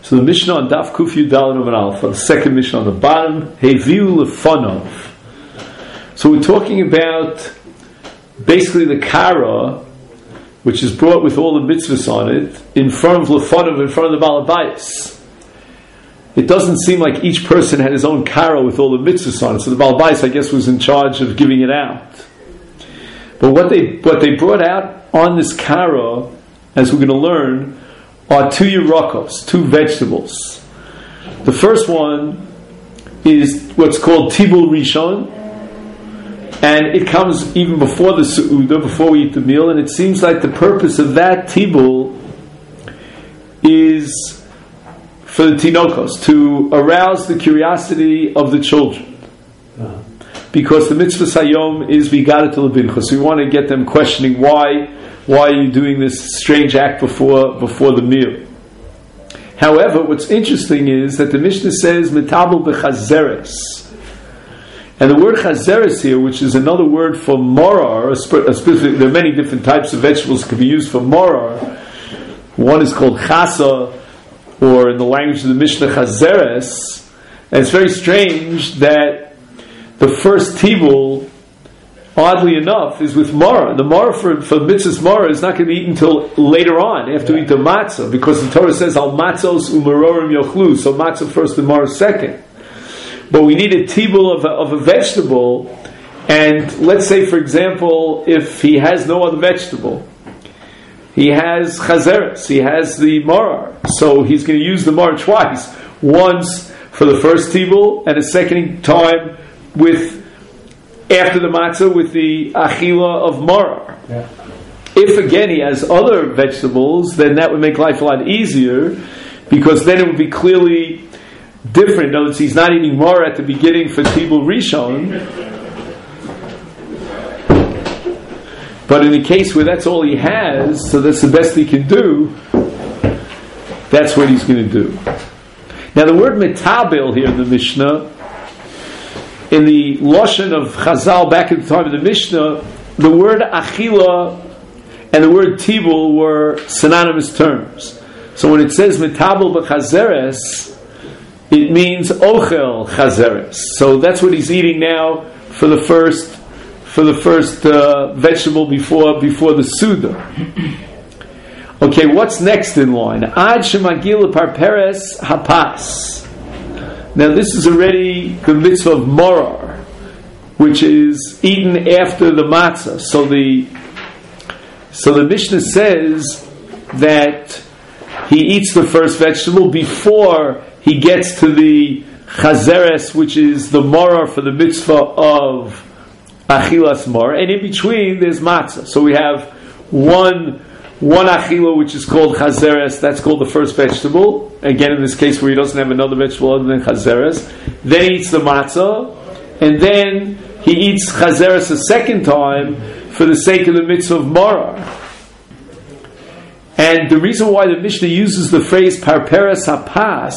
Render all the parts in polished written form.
So the Mishnah on Daf Kuf Yudal and Alpha, the second Mishnah on the bottom, Heviu Lefanov. So we're talking about basically the Kara, which is brought with all the mitzvahs on it, in front of Lefanov, in front of the Baal Bayis. It doesn't seem like each person had his own Kara with all the mitzvahs on it, so the Baal Bayis, I guess, was in charge of giving it out. But what they brought out on this Kara, as we're going to learn, are two yerakos, two vegetables. The first one is what's called tibul rishon, and it comes even before the seudah, before we eat the meal, and it seems like the purpose of that tibul is for the tinokos, to arouse the curiosity of the children. Because the mitzvah sayom is vigada to lebincha, so we want to get them questioning why are you doing this strange act before the meal. However, what's interesting is that the Mishnah says metabel bechazeres, and the word chazeres here, which is another word for morar, there are many different types of vegetables that can be used for morar. One is called chasa, or in the language of the Mishnah, chazeres, and it's very strange that the first tibul, oddly enough, is with Mara. The Mara for mitzvahs Mara is not going to be eaten until later on, after we eat the matzah, because the Torah says, al matzos umarorim yochlu, so matzah first and Mara second. But we need a tibul of a vegetable, and let's say, for example, if he has no other vegetable, he has chazeres, he has the Mara, so he's going to use the Mara twice, once for the first tibul, and a second time after the matzah with the achila of marar. Yeah. If again he has other vegetables, then that would make life a lot easier, because then it would be clearly different. Notice he's not eating marar at the beginning for tibul rishon, but in the case where that's all he has, so that's the best he can do, that's what he's going to do. Now the word metabel here in the Mishnah, in the Lashon of Chazal back at the time of the Mishnah, the word achila and the word tibul were synonymous terms. So when it says metabel b'chazeres, it means ochel chazeres. So that's what he's eating now for the first vegetable before the Suda. Okay, what's next in line? Ad shemagil parperes hapas. Now this is already the mitzvah of morar, which is eaten after the matzah. So the Mishnah says that he eats the first vegetable before he gets to the chazeres, which is the morar for the mitzvah of achilas morar, and in between there's matzah. So we have one achila, which is called chazeres, that's called the first vegetable. Again, in this case where he doesn't have another vegetable other than chazeres. Then he eats the matzah, and then he eats chazeres a second time for the sake of the mitzvah of marar. And the reason why the Mishnah uses the phrase parperas hapas,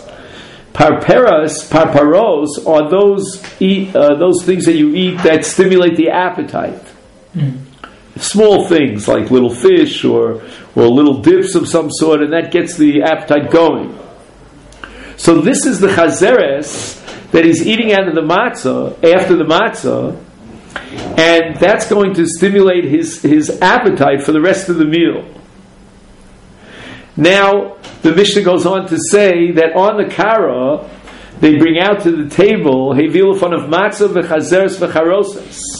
parparos are those things that you eat that stimulate the appetite. Small things like little fish or little dips of some sort, and that gets the appetite going. So this is the chazeres that he's eating out of the matzah, after the matzah, and that's going to stimulate his appetite for the rest of the meal. Now, the Mishnah goes on to say that on the kara, they bring out to the table hevilafon of matzah v'chazeres v'charoses.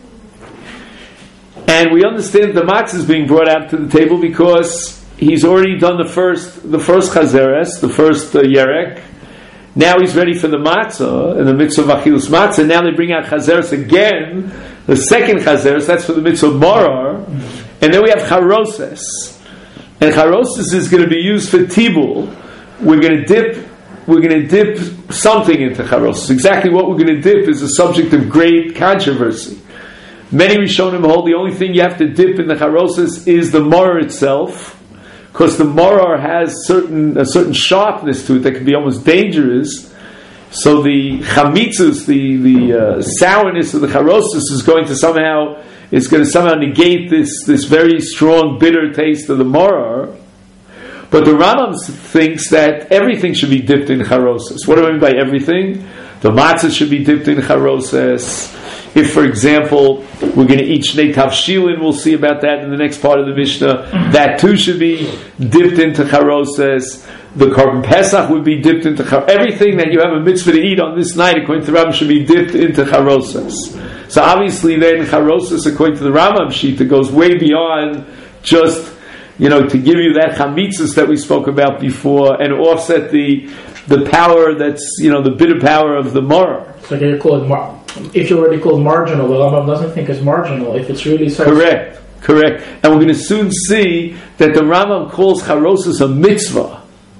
And we understand the matzah is being brought out to the table because he's already done the first chazeres, the first yerek. Now he's ready for the matzah and the mitzvah of achilus matzah. Now they bring out chazeres again, the second chazeres. That's for the mitzvah of marar. And then we have charoses, and charoses is going to be used for tibul. We're going to dip something into charoses. Exactly what we're going to dip is a subject of great controversy. Many Rishonim hold the only thing you have to dip in the charoses is the morar itself, because the morar has a certain sharpness to it that can be almost dangerous. So the chamitzus, the sourness of the charoses is going to somehow negate this very strong bitter taste of the morar. But the Rambam thinks that everything should be dipped in charoses. What do I mean by everything? The matzah should be dipped in charoses. If, for example, we're going to eat shnei tavshilin, we'll see about that in the next part of the Mishnah. That too should be dipped into charoses. The Korban Pesach would be dipped into charoses. Everything that you have a mitzvah to eat on this night, according to the Rambam, should be dipped into charoses. So obviously, then charoses, according to the Rambam Shita, goes way beyond just, to give you that chamitzas that we spoke about before and offset the power that's, the bitter power of the maror. So you call it if you already called marginal, the Rambam doesn't think it's marginal. If it's really correct, and we're going to soon see that the Rambam calls charoses a mitzvah.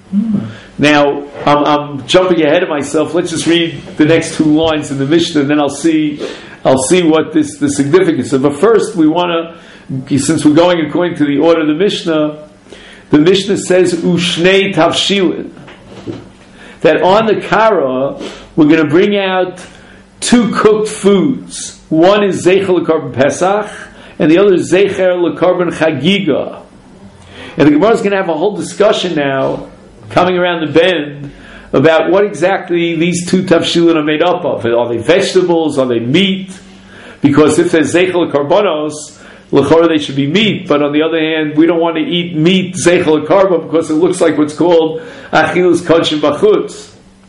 Now, I'm jumping ahead of myself. Let's just read the next two lines in the Mishnah, and then I'll see what the significance is. But first, we want to, since we're going according to the order of the Mishnah says Ushnei Tavshilin, that on the Kara we're going to bring out two cooked foods. One is Zeicher L'Korban Pesach, and the other is Zeicher L'Korban Chagiga. And the Gemara is going to have a whole discussion now, coming around the bend, about what exactly these two tavshilin are made up of. Are they vegetables? Are they meat? Because if there's Zeicher L'Korbanos, l'chora they should be meat, but on the other hand, we don't want to eat meat Zeicher L'Korban because it looks like what's called Achilus Kodshim Bachutz.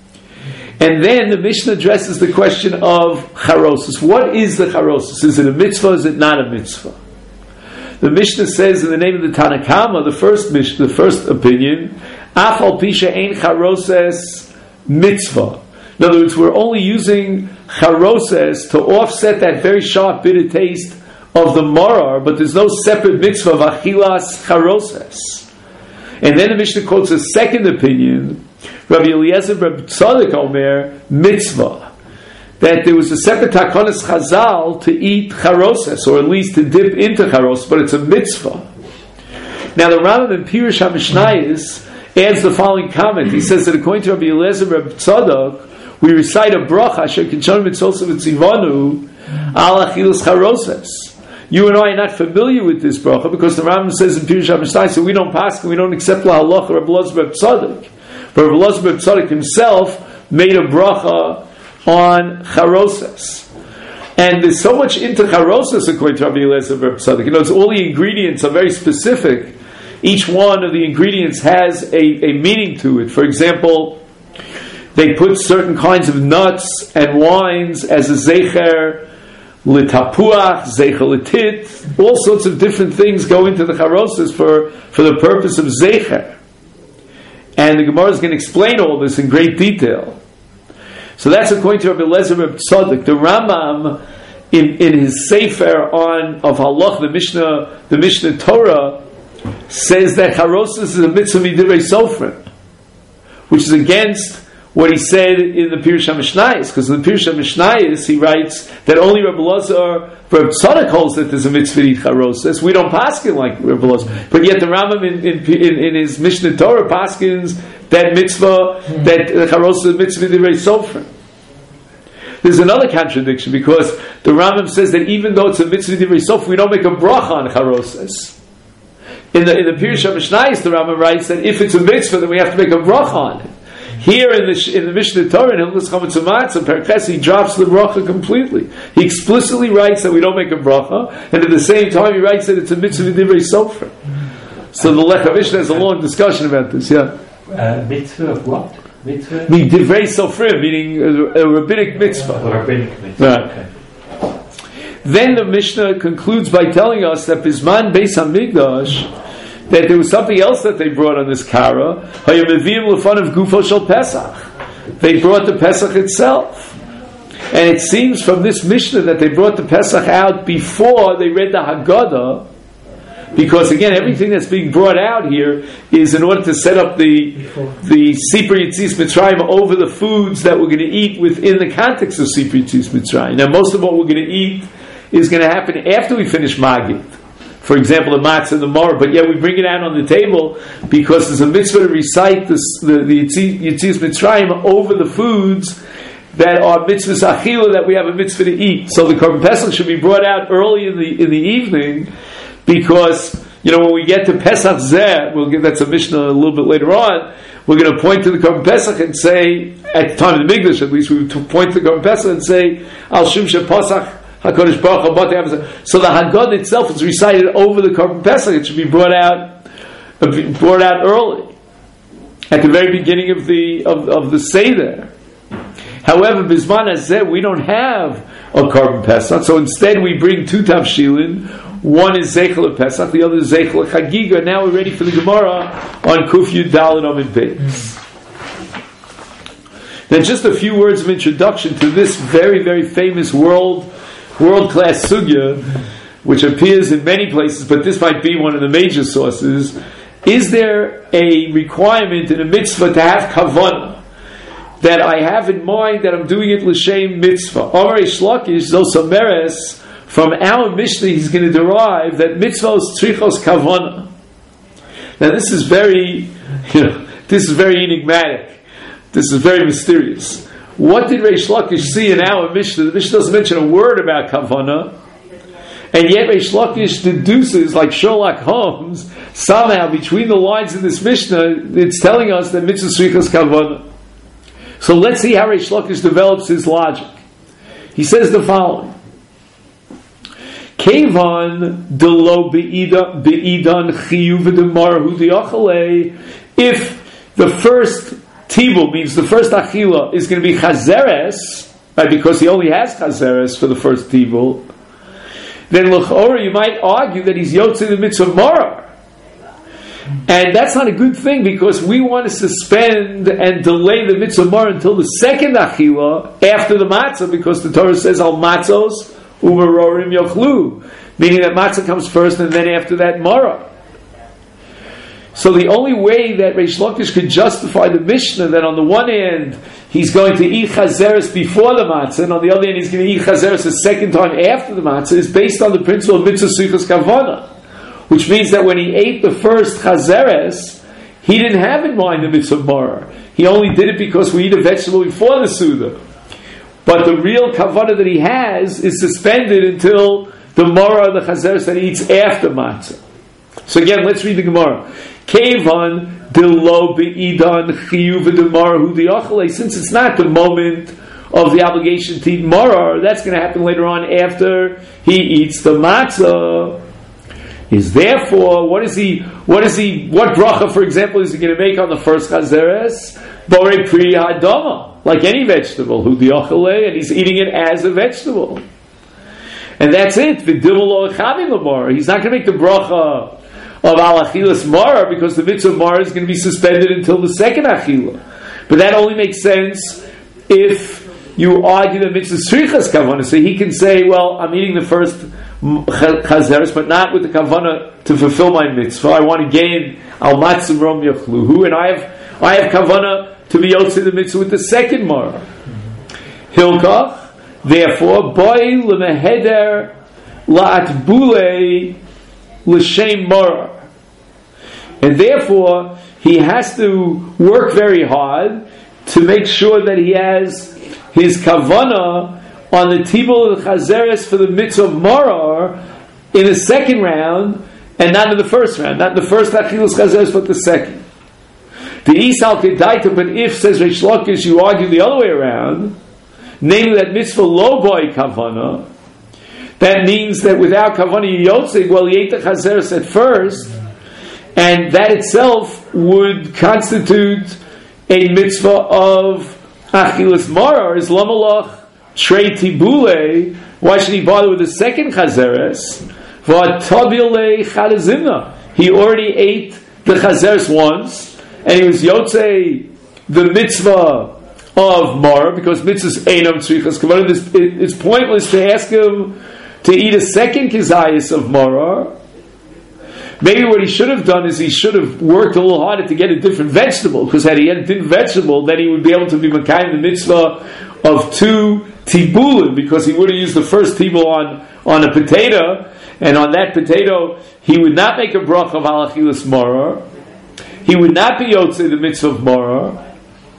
And then the Mishnah addresses the question of charosis. What is the charosis? Is it a mitzvah? Is it not a mitzvah? The Mishnah says in the name of the Tanakama, the first opinion, Afal Pisha Ein Charoses Mitzvah. In other words, we're only using charoses to offset that very sharp, bitter taste of the maror, but there's no separate mitzvah of achilas charoses. And then the Mishnah quotes a second opinion, Rabbi Eliezer Reb Tzadok Omer, mitzvah, that there was a separate takonis chazal to eat charoses, or at least to dip into charoses, but it's a mitzvah. Now the Rambam in Pirush HaMishnayos adds the following comment. He says that according to Rabbi Eliezer Reb Tzadok, we recite a bracha, Asher Kinshon Mitzvos V'Tzivanu, Al Achilus Charoses. You and I are not familiar with this bracha because the Rambam says in Pirush HaMishnayos, so we don't paskin, we don't accept la halacha Rabbi Eliezer Reb Tzadok. But Rabbi Eliezer Reb Tzadok himself made a bracha on charoses. And there's so much into charoses according to Rabbi Eliezer Reb Tzadok. It's all the ingredients are very specific. Each one of the ingredients has a meaning to it. For example, they put certain kinds of nuts and wines as a zecher l'tapuach, zecher l'tit. All sorts of different things go into the charoses for the purpose of zecher. And the Gemara is going to explain all this in great detail. So that's according to Rabbi Eliezer Reb Tzadok. The Rambam in his Sefer of Halach, the Mishnah Torah, says that charoses is a mitzvah midivrei sofrim, which is against what he said in the Pirush HaMishnayos, because in the Pirush HaMishnayos he writes that only Rabbi Eliezer Reb Tzadok holds that there's a mitzvah to eat charoses. We don't paskin like Rabbi Eliezer, but yet the Rambam in his Mishnah Torah paskins that mitzvah, that charoses is a mitzvah midivrei sofrim. There's another contradiction because the Rambam says that even though it's a mitzvah midivrei sofrim, we don't make a bracha on charoses. In the Pirush HaMishnayos, the Rambam writes that if it's a mitzvah, then we have to make a bracha on it. Here in the Mishnah Torah, in Hilchos Chametz U'Matzah, Perkes, he drops the bracha completely. He explicitly writes that we don't make a bracha, and at the same time he writes that it's a mitzvah divrei sofrim. So the Lech HaMishnah has a long discussion about this. Yeah. Mitzvah of what? Mitzvah? Divrei sofrim, meaning a rabbinic mitzvah. A rabbinic mitzvah. Right. Okay. Then the Mishnah concludes by telling us that Bisman Beis Hamikdash, that there was something else that they brought on this kara. They brought the Pesach itself. And it seems from this Mishnah that they brought the Pesach out before they read the Haggadah, because again, everything that's being brought out here is in order to set up the Sipur Yitzis Mitzrayim over the foods that we're going to eat within the context of Sipur Yitzis Mitzrayim. Now, most of what we're going to eat is going to happen after we finish Magid. For example, the matzah and the maror, but yet we bring it out on the table because there's a mitzvah to recite the Yitzias Mitzrayim over the foods that are mitzvahs achila that we have a mitzvah to eat. So the Korban Pesach should be brought out early in the evening because when we get to Pesach Zeh, that's a Mishnah a little bit later on, we're going to point to the Korban Pesach and say, at the time of the Mikdash at least, we would point to the Korban Pesach and say, Al Shum Shepasach HaKadosh Baruch Hu. So the Haggadah itself is recited over the Korban Pesach. It should be brought out early, at the very beginning of the Seder. However, Bizman Hazeh, we don't have a Korban Pesach, so instead we bring two Tavshilin. One is Zeichel Pesach, the other is Zeichel Chagiga. Now we're ready for the Gemara on Kuf Yud Daled Amud Beis. Then just a few words of introduction to this very, very famous world-class sugya, which appears in many places, but this might be one of the major sources. Is there a requirement in a mitzvah to have kavanah? That I have in mind that I'm doing it l'shem mitzvah. Amar Reish Lakish Zosameres, from our Mishnah he's going to derive that mitzvahs tzrichos kavanah. Now this is very enigmatic. This is very mysterious. What did Reish Lakish see in our Mishnah? The Mishnah doesn't mention a word about kavanah, and yet Reish Lakish deduces, like Sherlock Holmes, somehow between the lines in this Mishnah, it's telling us that mitzvah tzrichos kavanah. So let's see how Reish Lakish develops his logic. He says the following: Kevan delo be'idan chiyuv v'demarahu diachalei. If the first tibul means the first achila is going to be chazeres, right, because he only has chazeres for the first tibul, then l'chora you might argue that he's yotze the mitzvah maror. And that's not a good thing, because we want to suspend and delay the mitzvah maror until the second achila after the matzah, because the Torah says al matzos umarorim yochlu, meaning that matzah comes first and then after that maror. So the only way that Reish Lakish could justify the Mishnah that on the one hand he's going to eat chazeres before the matzah, and on the other hand he's going to eat chazeres a second time after the matzah, is based on the principle of mitzvah tzrichos kavanah. Which means that when he ate the first chazeres, he didn't have in mind the mitzvah maror. He only did it because we eat a vegetable before the Suda. But the real kavanah that he has is suspended until the maror of the chazeres that he eats after matzah. So again, let's read the Gemara. Kevan delo be'idan chiyuv v'demarahu diachalei. Since it's not the moment of the obligation to eat maror, that's going to happen later on after he eats the matzah. Is therefore, what bracha, for example, is he going to make on the first chazeres? Borei pri hadama, like any vegetable, hu diachalei, and he's eating it as a vegetable. And that's it. V'dimul lo echavim l'mar. He's not going to make the bracha of al achilas maror, because the mitzvah maror is going to be suspended until the second achila. But that only makes sense if you argue the mitzvah tzrichos kavanah. So he can say, well, I'm eating the first chazeres, but not with the kavanah to fulfill my mitzvah. I want to gain al matzim rom yachluhu, and I have kavanah to be yotze the mitzvah with the second maror. Hilkach, therefore, boy lemeheder la'atbule l'shem maror, and therefore he has to work very hard to make sure that he has his kavanah on the tibul of the chazeres for the mitzvah of maror in the second round, and not in the first round, not in the first achilas chazeres, but the second. The isal kedaita, but if, says Reish Lakish, you argue the other way around, namely that mitzvah lo boy kavanah, that means that without kavanah yotze, well, he ate the chazeres at first, and that itself would constitute a mitzvah of achilas maror. Is lamalach trei tibule. Why should he bother with the second chazeres? V'atabile chadazimna. He already ate the chazeres once, and he was yotze the mitzvah of maror, because mitzvahs einam tzrichos kavanah. It's pointless to ask him to eat a second kizayis of maror. Maybe what he should have done is he should have worked a little harder to get a different vegetable, because had he had a different vegetable, then he would be able to be makayim the mitzvah of two tibulim, because he would have used the first tibul on a potato, and on that potato he would not make a bracha of al achilas maror. He would not be yotze the mitzvah of maror,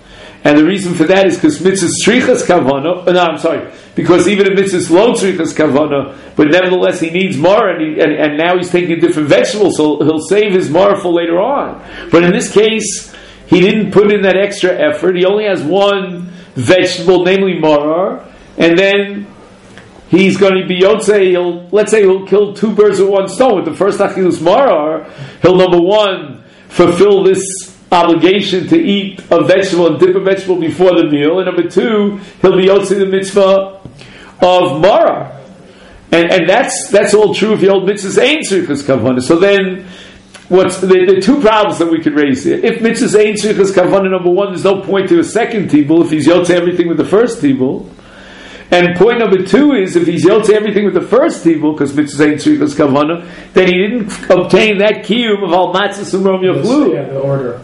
And the reason for that is because mitzvah strichas kavana. No, I'm sorry. Because even if mitzvah lo strichas kavana, but nevertheless he needs mar, and now he's taking a different vegetable, so he'll save his mar for later on. But in this case, he didn't put in that extra effort. He only has one vegetable, namely mar, and then he's going to be yotzei. Let's say he'll kill two birds with one stone. With the first achilus marar, he'll number one fulfill this obligation to eat a vegetable and dip a vegetable before the meal, and number two, he'll be yotzei the mitzvah of marar, and that's all true if the old mitzvahs ain't tzrichas kavanah. So then, what's the two problems that we could raise here? If mitzvahs ain't tzrichas kavanah, number one, there's no point to a second tibul if he's yotzei everything with the first tibul. And point number two is, if he's yotzei everything with the first tibul, because mitzvahs ain't tzrichas kavanah, then he didn't obtain that kiyum of al matzah sumrom yochlu. Yeah, the order.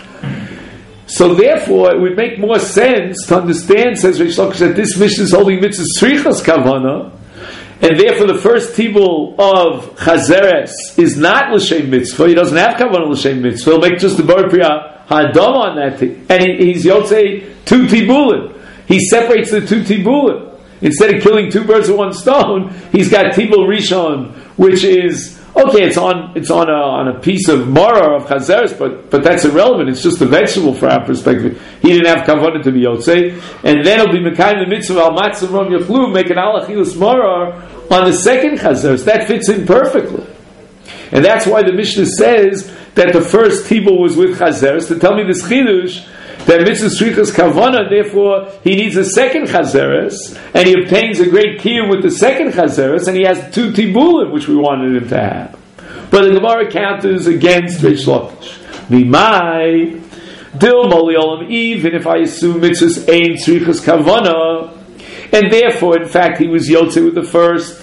So therefore, it would make more sense to understand, says Reish Lakish, that this mission is holding mitzvah tzrichas kavana, and therefore the first tibul of chazeres is not l'shem mitzvah. He doesn't have kavana l'shem mitzvah. He'll make just the bar priya ha'adam on that thing, and he's yotzei two tibulim. He separates the two tibulim. Instead of killing two birds with one stone, he's got tibul rishon, which is okay. It's on a piece of mara of chazeres, but that's irrelevant. It's just a vegetable for our perspective. He didn't have kavanah to be yotzei, and then he'll be mekayim the mitzvah al matzah rom yachlu, make an al achilus mara on the second chazeres. That fits in perfectly, and that's why the Mishnah says that the first tibul was with chazeres to tell me this chidush. That mitzvah strichas kavana, therefore he needs a second chazeres, and he obtains a great kiyum with the second chazeres, and he has two tibulim, which we wanted him to have. But the Gemara counters against Reish Lakish. Mimai dil moli olam, even if I assume mitzvahs ein strichas kavana, and therefore, in fact, he was yotzei with the first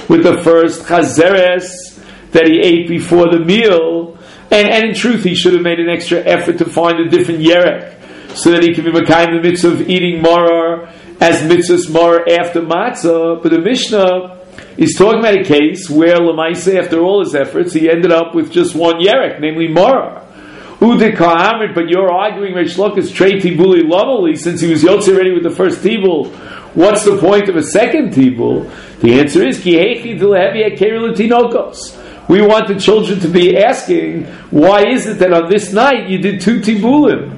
chazeres that he ate before the meal, and in truth, he should have made an extra effort to find a different yerek, so that he can be mekayim the mitzvah of eating marar as mitzvahs marar after matzah. But the Mishnah is talking about a case where Lamaisa, after all his efforts, he ended up with just one yerek, namely marar. Ude ka'amrit, but you're arguing Reish Lakish trei tibuli lamali, since he was yotzei already with the first tibul. What's the point of a second tibul? The answer is ki hechi d'lehevi akeir l'tinokos. We want the children to be asking, why is it that on this night you did two tibulim?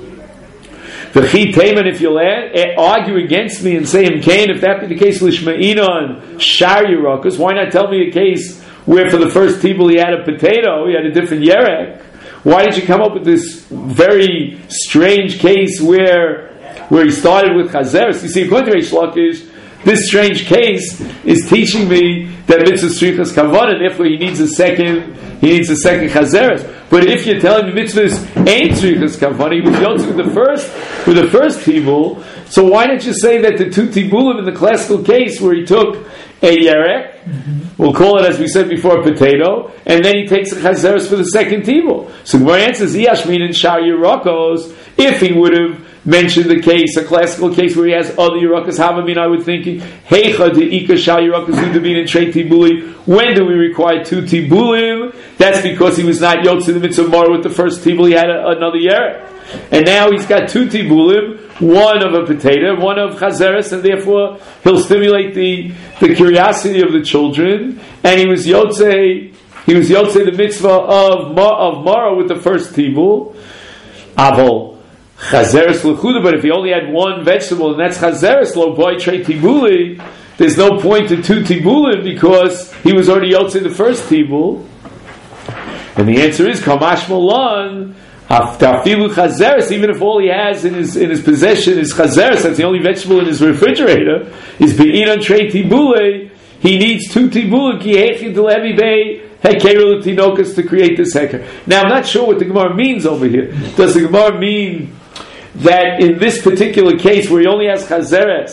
If you'll argue against me and say, if that be the case, Lishma'ina and Shar Yerakas, why not tell me a case where for the first tibul he had a potato, he had a different yerek? Why did you come up with this very strange case where he started with chazeres? You see, according to Reish Lakish, this strange case is teaching me that mitzvah strichas kavanah, therefore he needs a second chazeres. But if you're telling me mitzvahs ain't strichas kavanah, he was yotzei with the first tibul, so why don't you say that the two tibulim in the classical case where he took a yerek, we'll call it, as we said before, a potato, and then he takes a chazeres for the second tibul. So Gemara answers, Yashmin and Shar Yerakos, if he would have mentioned the case, a classical case where he has other Yerakas, Havamin, I would think, Heicha de Ika Shar Yerakas Udavin and Trei Tibuli. When do we require two Tibulim? That's because he was not yotzei the mitzvah mar with the first Tibul, he had another Yerek. And now he's got two Tibulim, one of a potato, one of Chazeres, and therefore he'll stimulate the curiosity of the children, and he was yotzei the mitzvah of Mara with the first Tibul. Avol Chazeres l'chuda, but if he only had one vegetable, and that's Chazeres lo boy trei tibuli, there's no point to two tibulim because he was already yotzei the first tibul. And the answer is Kamash Malan, Tafilu Chazeres, even if all he has in his possession is Chazeres, that's the only vegetable in his refrigerator, is Be'inan trei tibule, he needs two tibulim, ki hechi d'levi bei hekeru l'tinokas, to create this heker. Now I'm not sure what the Gemara means over here. Does the Gemara mean that in this particular case where he only has chazeres,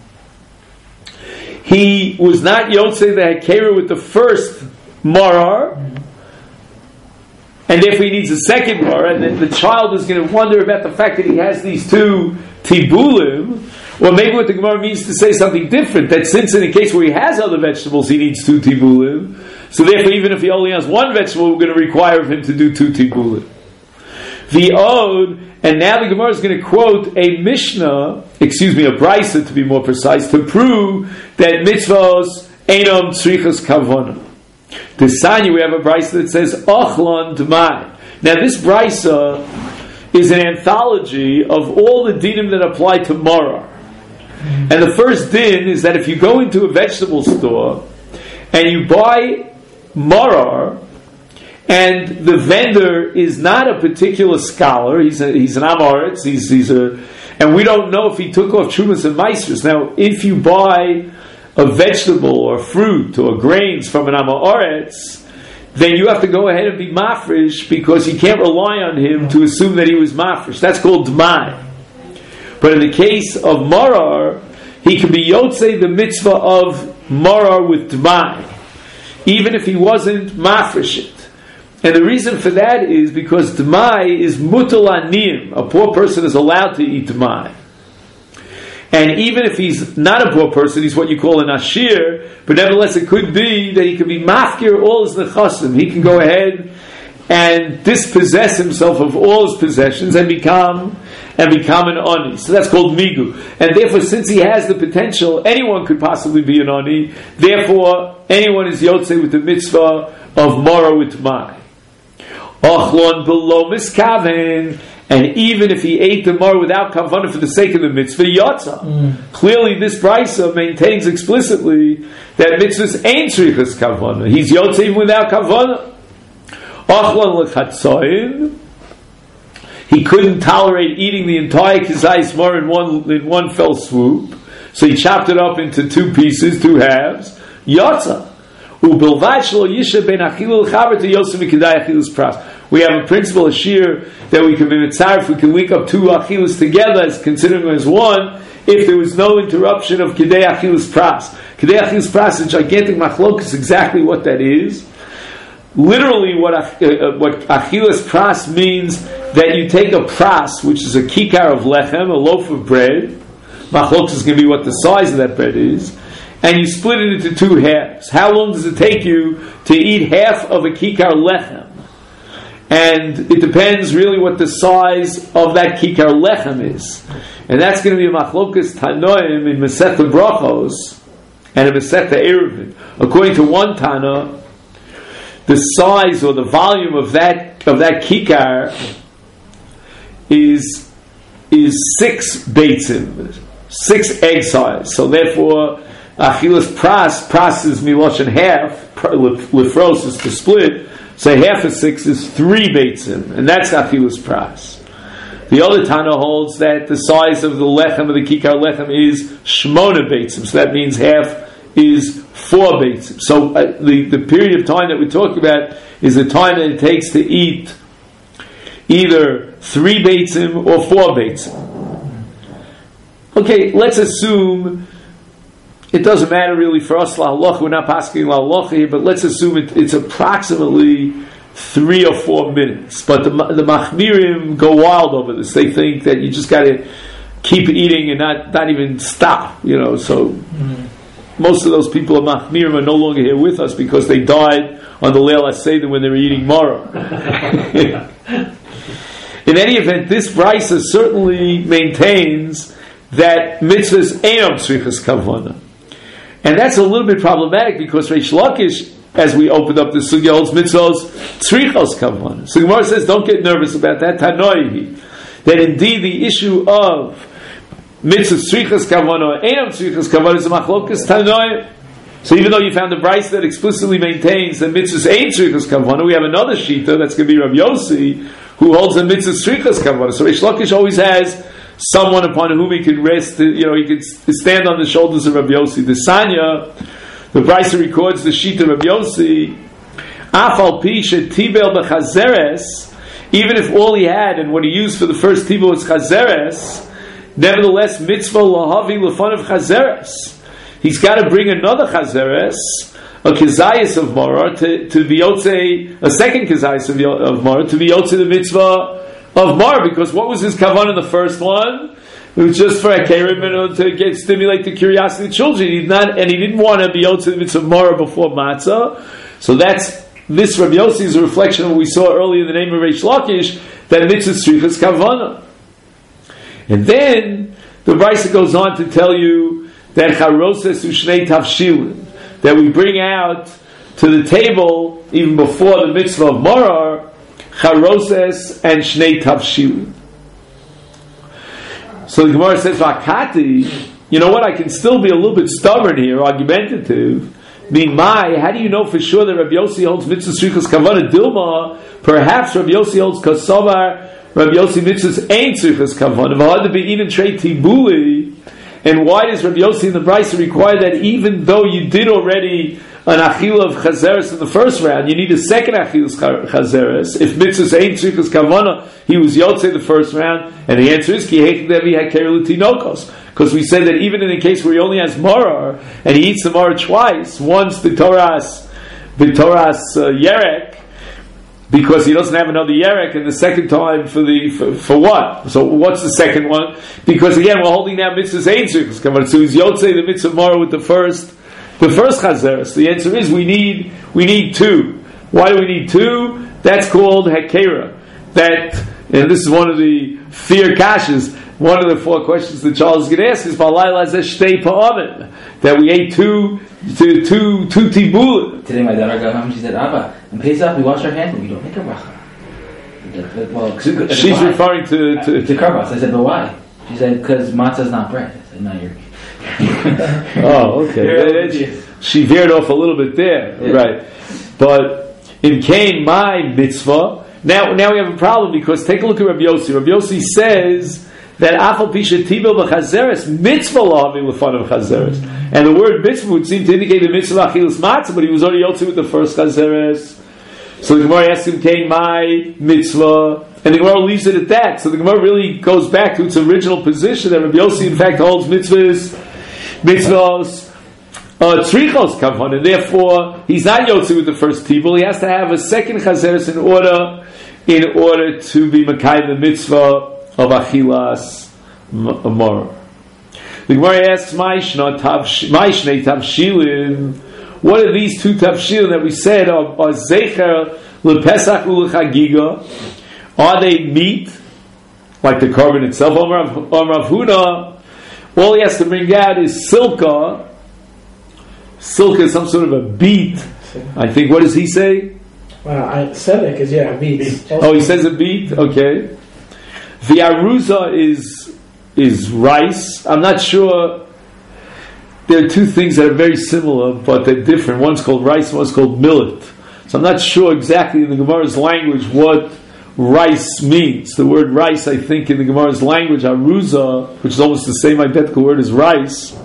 he was not yotzei the hekeru with the first marar, and therefore he needs a second marar, and then the child is going to wonder about the fact that he has these two tibulim? Or maybe what the Gemara means to say something different, that since in a case where he has other vegetables he needs two tibulim, so therefore even if he only has one vegetable we're going to require of him to do two tibulim. the Od, and now the Gemara is going to quote a Mishnah, a Brisa to be more precise, to prove that mitzvos einam tzrichas kavana. The Sanya, we have a Brisa that says Ochlon D'mai. Now this Brisa is an anthology of all the dinim that apply to Marar. And the first din is that if you go into a vegetable store and you buy Marar, and the vendor is not a particular scholar, he's an Amoritz, and we don't know if he took off Trumas and Meisters. Now, if you buy a vegetable or fruit or grains from an Amoritz, then you have to go ahead and be mafresh, because you can't rely on him to assume that he was mafresh. That's called D'mai. But in the case of Marar, he can be Yotzei the mitzvah of Marar with D'mai, even if he wasn't mafresh it. And the reason for that is because D'mai is mutal aniyim. A poor person is allowed to eat D'mai. And even if he's not a poor person, he's what you call an ashir, but nevertheless it could be that he could be mafkir all his nechasim. He can go ahead and dispossess himself of all his possessions and become an oni. So that's called migu. And therefore, since he has the potential, anyone could possibly be an oni. Therefore, anyone is yotzei with the mitzvah of mara with D'mai. Ochlon below miskaven, and even if he ate the mar without kavanah for the sake of the mitzvah, yotza. Clearly, this brisa maintains explicitly that mitzvahs ain't tzrichas kavanah. He's yotza even without kavanah. Ochlon lechatzoin, he couldn't tolerate eating the entire kizayis mar in one fell swoop, so he chopped it up into two pieces, two halves. Yotza. We have a principle of shir that we can be mitzaref, we can link up two achilus together as considering them as one, if there was no interruption of kidei achilus pras. Kidei achilus pras is a gigantic machlokus, exactly what that is. Literally, what achilus pras means, that you take a pras, which is a kikar of lechem, a loaf of bread. Machlokus is going to be what the size of that bread is. And you split it into two halves. How long does it take you to eat half of a kikar lechem? And it depends really what the size of that kikar lechem is. And that's going to be a machlokas tanoim in Masechta Brachos and in Masechta Eruvin. According to one Tana, the size or the volume of that kikar is 6 beitzim, 6 egg size. So therefore, Achilles pras is miloshen half, lifros is to split, so half of 6 is 3 beitzim, and that's Achilles pras. The other Tana holds that the size of the lechem, of the kikar lechem, is shmona beitzim, so that means half is 4 beitzim. So the period of time that we talk about is the time that it takes to eat either 3 beitzim or 4 beitzim. Okay, let's assume, it doesn't matter really for us, la halacha, we're not pasking la halacha here, but let's assume it's approximately 3 or 4 minutes. But the machmirim go wild over this. They think that you just got to keep eating and not even stop, so most of those people of machmirim are no longer here with us because they died on the Leil HaSeder when they were eating maror. In any event, this brisa certainly maintains that mitzvahs einam tzrichas kavana. And that's a little bit problematic because Reish Lakish, as we opened up the sugya, holds mitzvahs tzrichos kavana. So Gemara says, don't get nervous about that. Tanoihi, that indeed the issue of mitzvahs tzrichos kavana or einam tzrichos kavana is a machlokas tanoim. So even though you found a brisa that explicitly maintains that mitzvahs ain't tzrichos kavana, we have another shita that's going to be Rav Yossi, who holds the mitzvahs tzrichos kavana. So Reish Lakish always has someone upon whom he could rest, he could stand on the shoulders of Rabbi Yossi. The Sanya, the Brisa records the sheet of Rabbi Yossi, Afal pi tibel b'chazeres, even if all he had and what he used for the first tibel was chazeres, nevertheless mitzvah lahavi lefon of chazeres. He's got to bring another chazeres, a kizayis of Marah, to be yotzei, a second kizayis of Marah, to be yotzei the mitzvah of Mar, because what was his kavan in the first one? It was just for a kerim to stimulate the curiosity of the children. He didn't want to be able to the mitzvah of Mar before matzah. So that's this Rabbi Yossi is a reflection of what we saw earlier in the name of Reish Lakish, that mitzvah strichas kavana. And then the Brisa goes on to tell you that charoses ushnei tavshilin, that we bring out to the table even before the mitzvah of morar, charoses and shnei tavshilin. So the Gemara says, "Vakati, you know what? I can still be a little bit stubborn here, argumentative. How do you know for sure that Rabbi Yossi holds mitzvah strichas kavana dilma? Perhaps Rabbi Yossi holds kasavar. Rabbi Yossi mitzvahs ain't strichas kavana. V'had to be even trei tibuli. And why does Rabbi Yossi in the Brisa require that even though you did already an achila of chazeres in the first round, you need a second achilus chazeres? If mitzvahs ain't strichas kavana, he was yotzei the first round, and the answer is ki heich devi haker l'tinokos. Because we said that even in the case where he only has marar, and he eats the marar twice, once the Torah's yerek, because he doesn't have another yerek, and the second time for what? So what's the second one? Because again, we're holding now mitzvahs ain't strichas kavana, so he's yotzei the mitzvah marar with the first chazeres. The answer is we need two. Why do we need two? That's called hekera. And this is one of the fear kashas. One of the four questions that Charles is going to ask is that we ate two tibul. Today my daughter got home. She said, "Abba, in Pesach we wash our hands and we don't make a bracha." Well, she's referring to karbas. I said, "But why?" She said, "Because matzah is not bread." I said, "No, you're." Oh, okay. She veered off a little bit there, yeah. Right? But in Cain, my mitzvah. Now we have a problem because take a look at Rabbi Yossi. Rabbi Yossi says that afal pisha tibel b'chazeres mitzvah lahavim l'fan of chazeres, and the word mitzvah would seem to indicate the mitzvah achilas matzah, but he was already yotzi with the first chazeres. So the Gemara asks him, "Kain my mitzvah," and the Gemara leaves it at that. So the Gemara really goes back to its original position that Rabbi Yossi in fact holds mitzvahs tzrichos kavon, and therefore he's not yotzi with the first tibel. He has to have a second chazeres in order to be makayim the mitzvah of achilas maror. The Gemara asks, "Ma'ishnei tavshilin." What are these two tavshilin that we said are zecher lepesach ulechagiga? Are they meat like the carbon itself? Amar Rav Huna, all he has to bring out is silka. Silka is some sort of a beet. I think. What does he say? Sedek is a beet. Oh, he says a beet. Okay. The aruza is rice. I'm not sure. There are two things that are very similar, but they're different. One's called rice, one's called millet. So I'm not sure exactly in the Gemara's language what rice means. The word rice, I think, in the Gemara's language, aruza, which is almost the same identical word as rice,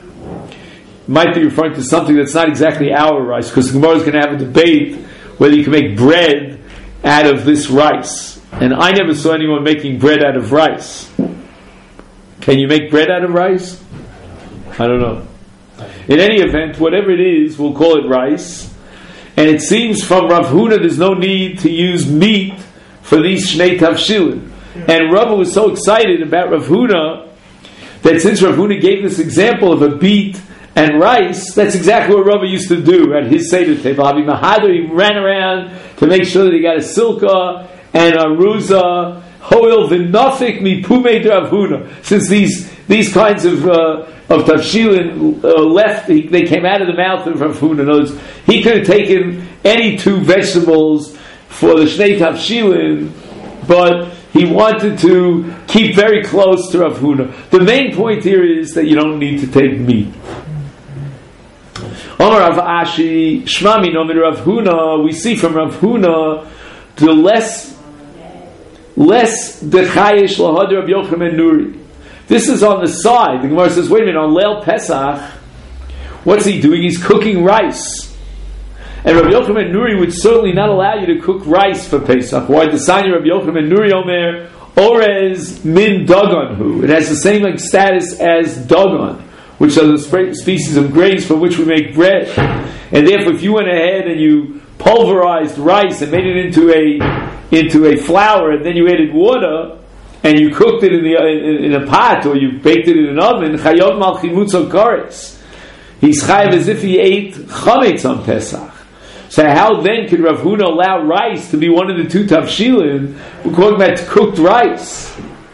might be referring to something that's not exactly our rice, because the Gemara is going to have a debate whether you can make bread out of this rice. And I never saw anyone making bread out of rice. Can you make bread out of rice? I don't know. In any event, whatever it is, we'll call it rice. And it seems from Rav Huna there's no need to use meat for these shnei tavshilin. And Rav was so excited about Rav Huna that since Rav Huna gave this example of a beet and rice, that's exactly what Rav used to do at his Seder table. He ran around to make sure that he got a silka and a ruza, hoil v'nafik mipumei Rav Huna. Since these kinds of tavshilin left, they came out of the mouth of Rav Huna. In other words, he could have taken any two vegetables for the shnei tavshilin, but he wanted to keep very close to Rav Huna. The main point here is that you don't need to take meat. Omar Rav Ashi Shmami Nomin Rav Huna. We see from Rav Huna the less dechayish lahad Rav Yochanan Nuri. This is on the side. The Gemara says, wait a minute, on Leil Pesach, what's he doing? He's cooking rice. And Rabbi Yochanan Nuri would certainly not allow you to cook rice for Pesach. Why? The sign of Rabbi Yochanan Nuri Omer, Orez min dagonhu. It has the same status as dagon, which are the species of grains from which we make bread. And therefore, if you went ahead and you pulverized rice and made it into a flour, and then you added water, and you cooked it in a pot, or you baked it in an oven, chayav mal chimutz karetz. He's chayav as if he ate chametz on Pesach. So how then could Rav Huna allow rice to be one of the two tavshilin? We're talking about cooked rice.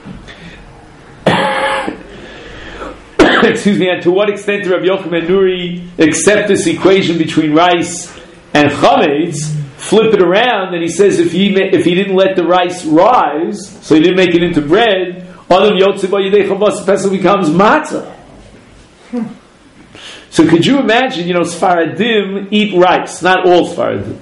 Excuse me. And to what extent did Rabbi Yochanan Nuri accept this equation between rice and chametz? Flip it around, and he says if he didn't let the rice rise, so he didn't make it into bread, Adam Yotzei Bo Yidei Chavos Pesach becomes matzah. So could you imagine, Sfaradim eat rice, not all Sfaradim.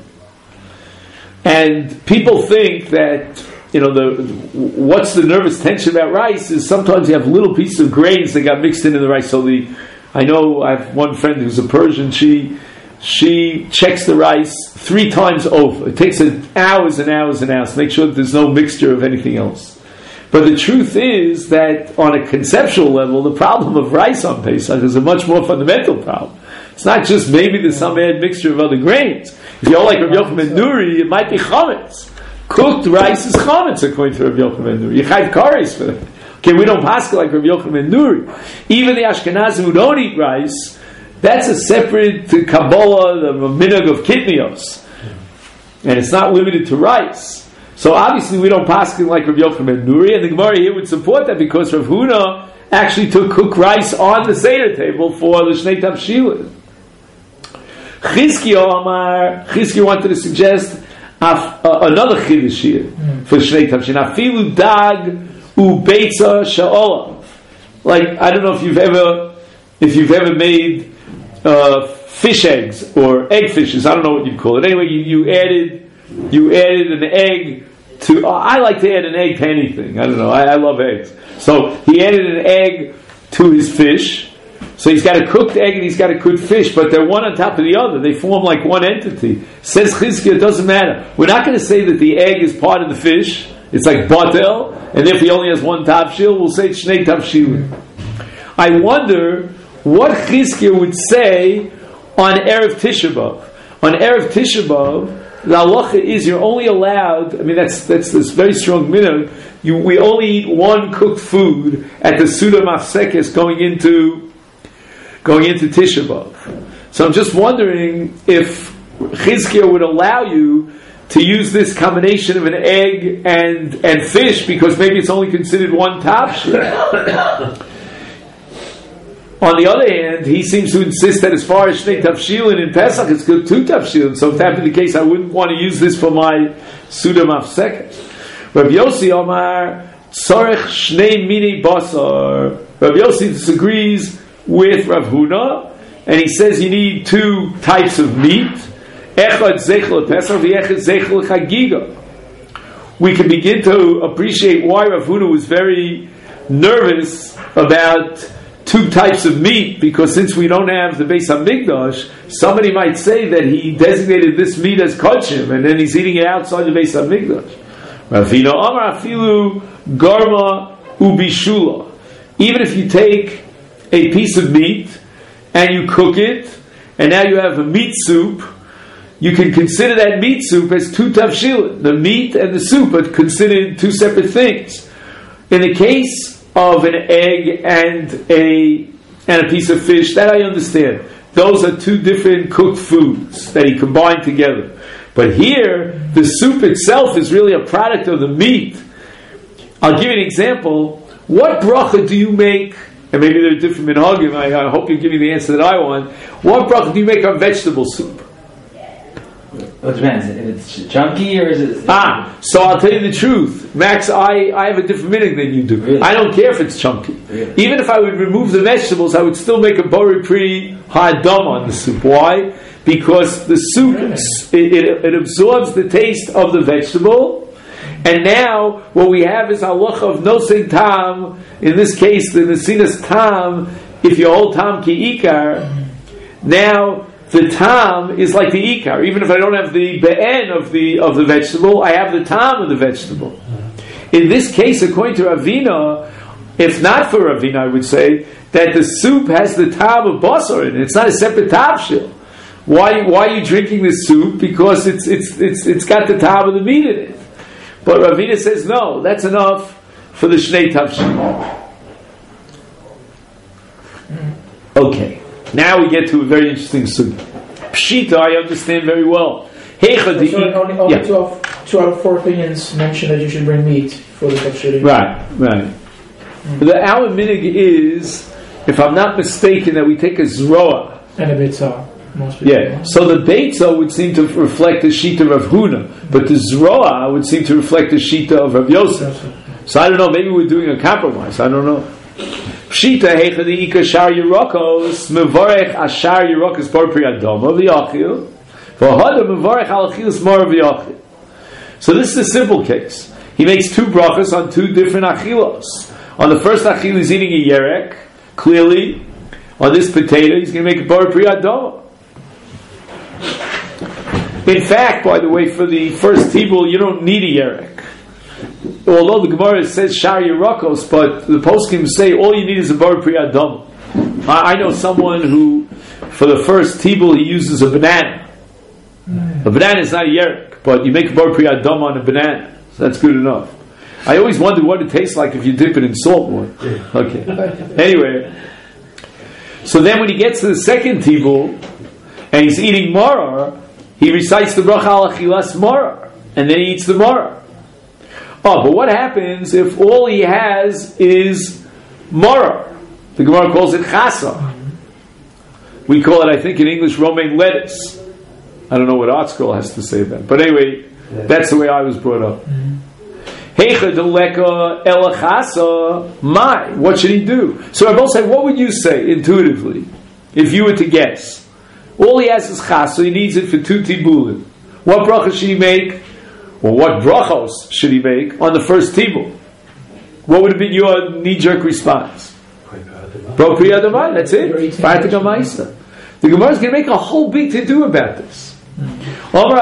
And people think that, what's the nervous tension about rice is sometimes you have little pieces of grains that got mixed into the rice. So I know I have one friend who's a Persian, she checks the rice 3 times over. It takes hours and hours and hours to make sure that there's no mixture of anything else. But the truth is that on a conceptual level, the problem of rice on Pesach is a much more fundamental problem. It's not just maybe there's some admixture of other grains. If you're like Rabbi Yochanan Nuri, it might be chametz. Cooked rice is chametz according to Rabbi Yochanan Nuri. You chayv kares for that. Okay, we don't pascha like Rabbi Yochanan Nuri. Even the Ashkenazim who don't eat rice, that's a separate Kabbalah, the minhag of kitnios. And it's not limited to rice. So obviously we don't paskin like Rabbi Yochanan Nuri, and the Gemara here would support that because Rav Huna actually took cooked rice on the Seder table for the Shnei Tavshilin. Chizkiya wanted to suggest another chiddush here for Shnei Tavshilin. Afilu dag ubeitza sha'olav. Like, I don't know if you've ever made fish eggs or egg fishes. I don't know what you'd call it. Anyway, you added an egg to. I like to add an egg to anything. I don't know. I love eggs. So he added an egg to his fish. So he's got a cooked egg and he's got a cooked fish, but they're one on top of the other. They form like one entity. Says Chizkiya, it doesn't matter. We're not going to say that the egg is part of the fish. It's like batel, and if he only has one tavshil, we'll say shnei tavshilin. I wonder what Chizkiya would say on Erev Tisha B'Av. On Erev Tisha B'Av, the halacha is you're only allowed, that's this very strong minhag, we only eat one cooked food at the Suda Mafsekes going into Tisha B'Av. So I'm just wondering if Chizkiya would allow you to use this combination of an egg and fish because maybe it's only considered one tavshil. On the other hand, he seems to insist that as far as Shnei Tavshilin in Pesach, it's good 2 Tavshilin. So if that be the case, I wouldn't want to use this for my Suda Mafsekes. Rabbi Yossi Omar, Tzorech Shnei Mini Basar. Rabbi Yossi disagrees with Rav Huna, and he says you need 2 types of meat. Echad Zeichel Pesach, v'echad Zeichel Chagiga. We can begin to appreciate why Rav Huna was very nervous about 2 types of meat, because since we don't have the Beis HaMikdash, somebody might say that he designated this meat as kodshim, and then he's eating it outside the Beis HaMikdash. Ravina Amar Afilu Garma Ubishula. Even if you take a piece of meat and you cook it, and now you have a meat soup, you can consider that meat soup as 2 tavshilin. The meat and the soup are considered 2 separate things. In the case of an egg and a piece of fish, that I understand. Those are 2 different cooked foods that he combined together. But here, the soup itself is really a product of the meat. I'll give you an example. What bracha do you make? And maybe there are different minhagim. I hope you give me the answer that I want. What bracha do you make on vegetable soup? It depends. If it's chunky or is it... So I'll tell you the truth. Max, I have a different minhag than you do. Really? I don't care if it's chunky. Really? Even if I would remove the vegetables, I would still make a bori pri ha'adam on the soup. Why? Because the soup, it absorbs the taste of the vegetable, and now what we have is halacha of nosei tam, in this case the nesinas tam, if you hold tam ki ikar, now the tam is like the ikar. Even if I don't have the be'en of the vegetable, I have the tam of the vegetable. In this case, according to Ravina, if not for Ravina, I would say that the soup has the tam of basar in it. It's not a separate tavshil. Why are you drinking this soup? Because it's got the tam of the meat in it. But Ravina says no, that's enough for the Shnei Tavshil. Okay, now we get to a very interesting sugi. Pshita, I understand very well. Only 2 out of 4 opinions mention that you should bring meat for the tafshirim. Right. Our minig is, if I'm not mistaken, that we take a zroa and a bitzah. Most people. Yeah. So the beitzah would seem to reflect the shita of Huna, but the zroa would seem to reflect the shita of Rav Yosef. So I don't know. Maybe we're doing a compromise. I don't know. Shita heicha deika shar yerokos mevarech ashar yerokos bar priyadoma v'yachil v'hada mevarech al achilas mar v'yachil. So this is a simple case. He makes 2 brachas on 2 different achilos. On the first achil, he's eating a yerek. Clearly, on this potato, he's going to make a bar priyadoma. In fact, by the way, for the first tibul, you don't need a yerek. Although the Gemara says shar yerakos, but the poskim say all you need is a bar priyadama. I know someone who, for the first tibul, he uses a banana. A banana is not a yerek, but you make a bar priyadama on a banana, so that's good enough. I always wondered what it tastes like if you dip it in salt water. Okay. Anyway, so then when he gets to the second tibul and he's eating maror, he recites the bracha al achilas maror, and then he eats the maror. Oh, but what happens if all he has is maror? The Gemara calls it chasa. We call it, I think, in English, romaine lettuce. I don't know what Art Scroll has to say about it. But anyway, that's the way I was brought up. Heicha deleka elachasa mai. What should he do? So I both said, what would you say intuitively if you were to guess? All he has is chasa. He needs it for 2 tibulim. What bracha should he make? Or what brachos should he make on the first tibul? What would have been your knee-jerk response? Bro priya davai. That's it. Pratika ma'isa. The Gemara is going to make a whole big to-do about this. This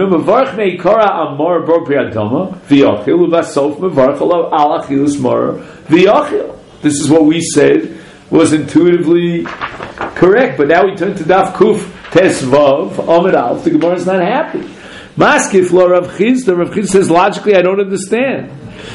is what we said was intuitively correct, but now we turn to Daf Kuf Tes Vav Amud Aleph. The Gemara is not happy. Maskif lo Rav Chizda. Rav Chizda says logically, I don't understand.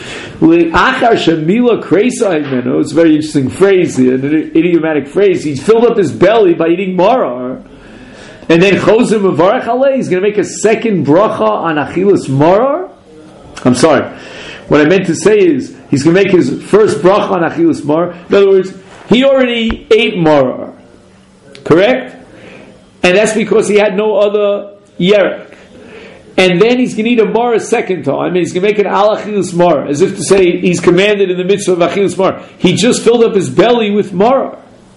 It's a very interesting phrase here, an idiomatic phrase. He's filled up his belly by eating marar. And then Chozim Mevarech Alei, he's going to make a second bracha on Achilas Marar? I'm sorry. What I meant to say is, he's going to make his first bracha on Achilas Marar. In other words, he already ate Marar. Correct? And that's because he had no other Yerek. And then he's going to eat a Marar a second time, and he's going to make an Al Achilas Marar, as if to say, he's commanded in the mitzvah of Achilas Marar. He just filled up his belly with Marar.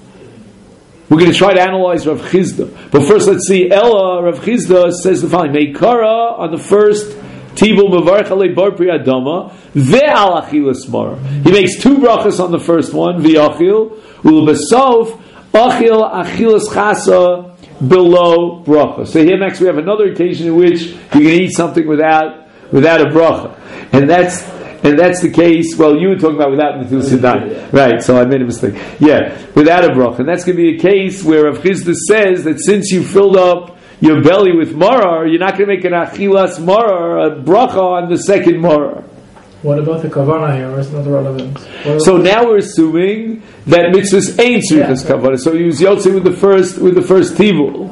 We're going to try to analyze Rav Chizda. But first let's see, Rav Chizda says the following, Meikara on the first Tibul Mevarech Alei Bar Priyadama Ve'al Achilas Marar. He makes 2 brachas on the first one, V'yachil, U'lebesof Achil Achilas Chasa below bracha. So here next we have another occasion in which you can eat something without a bracha. And that's the case, well, you were talking about without Natil Sidan. Right, so I made a mistake. Yeah, without a bracha. And that's going to be a case where Rav Chizda says that since you filled up your belly with marar, you're not going to make an achilas marar, a bracha on the second marar. What about the kavanah here? It's not relevant. So now we're assuming that mitzvahs ain't tzrichas kavanah. So he was yotze with the first tivul.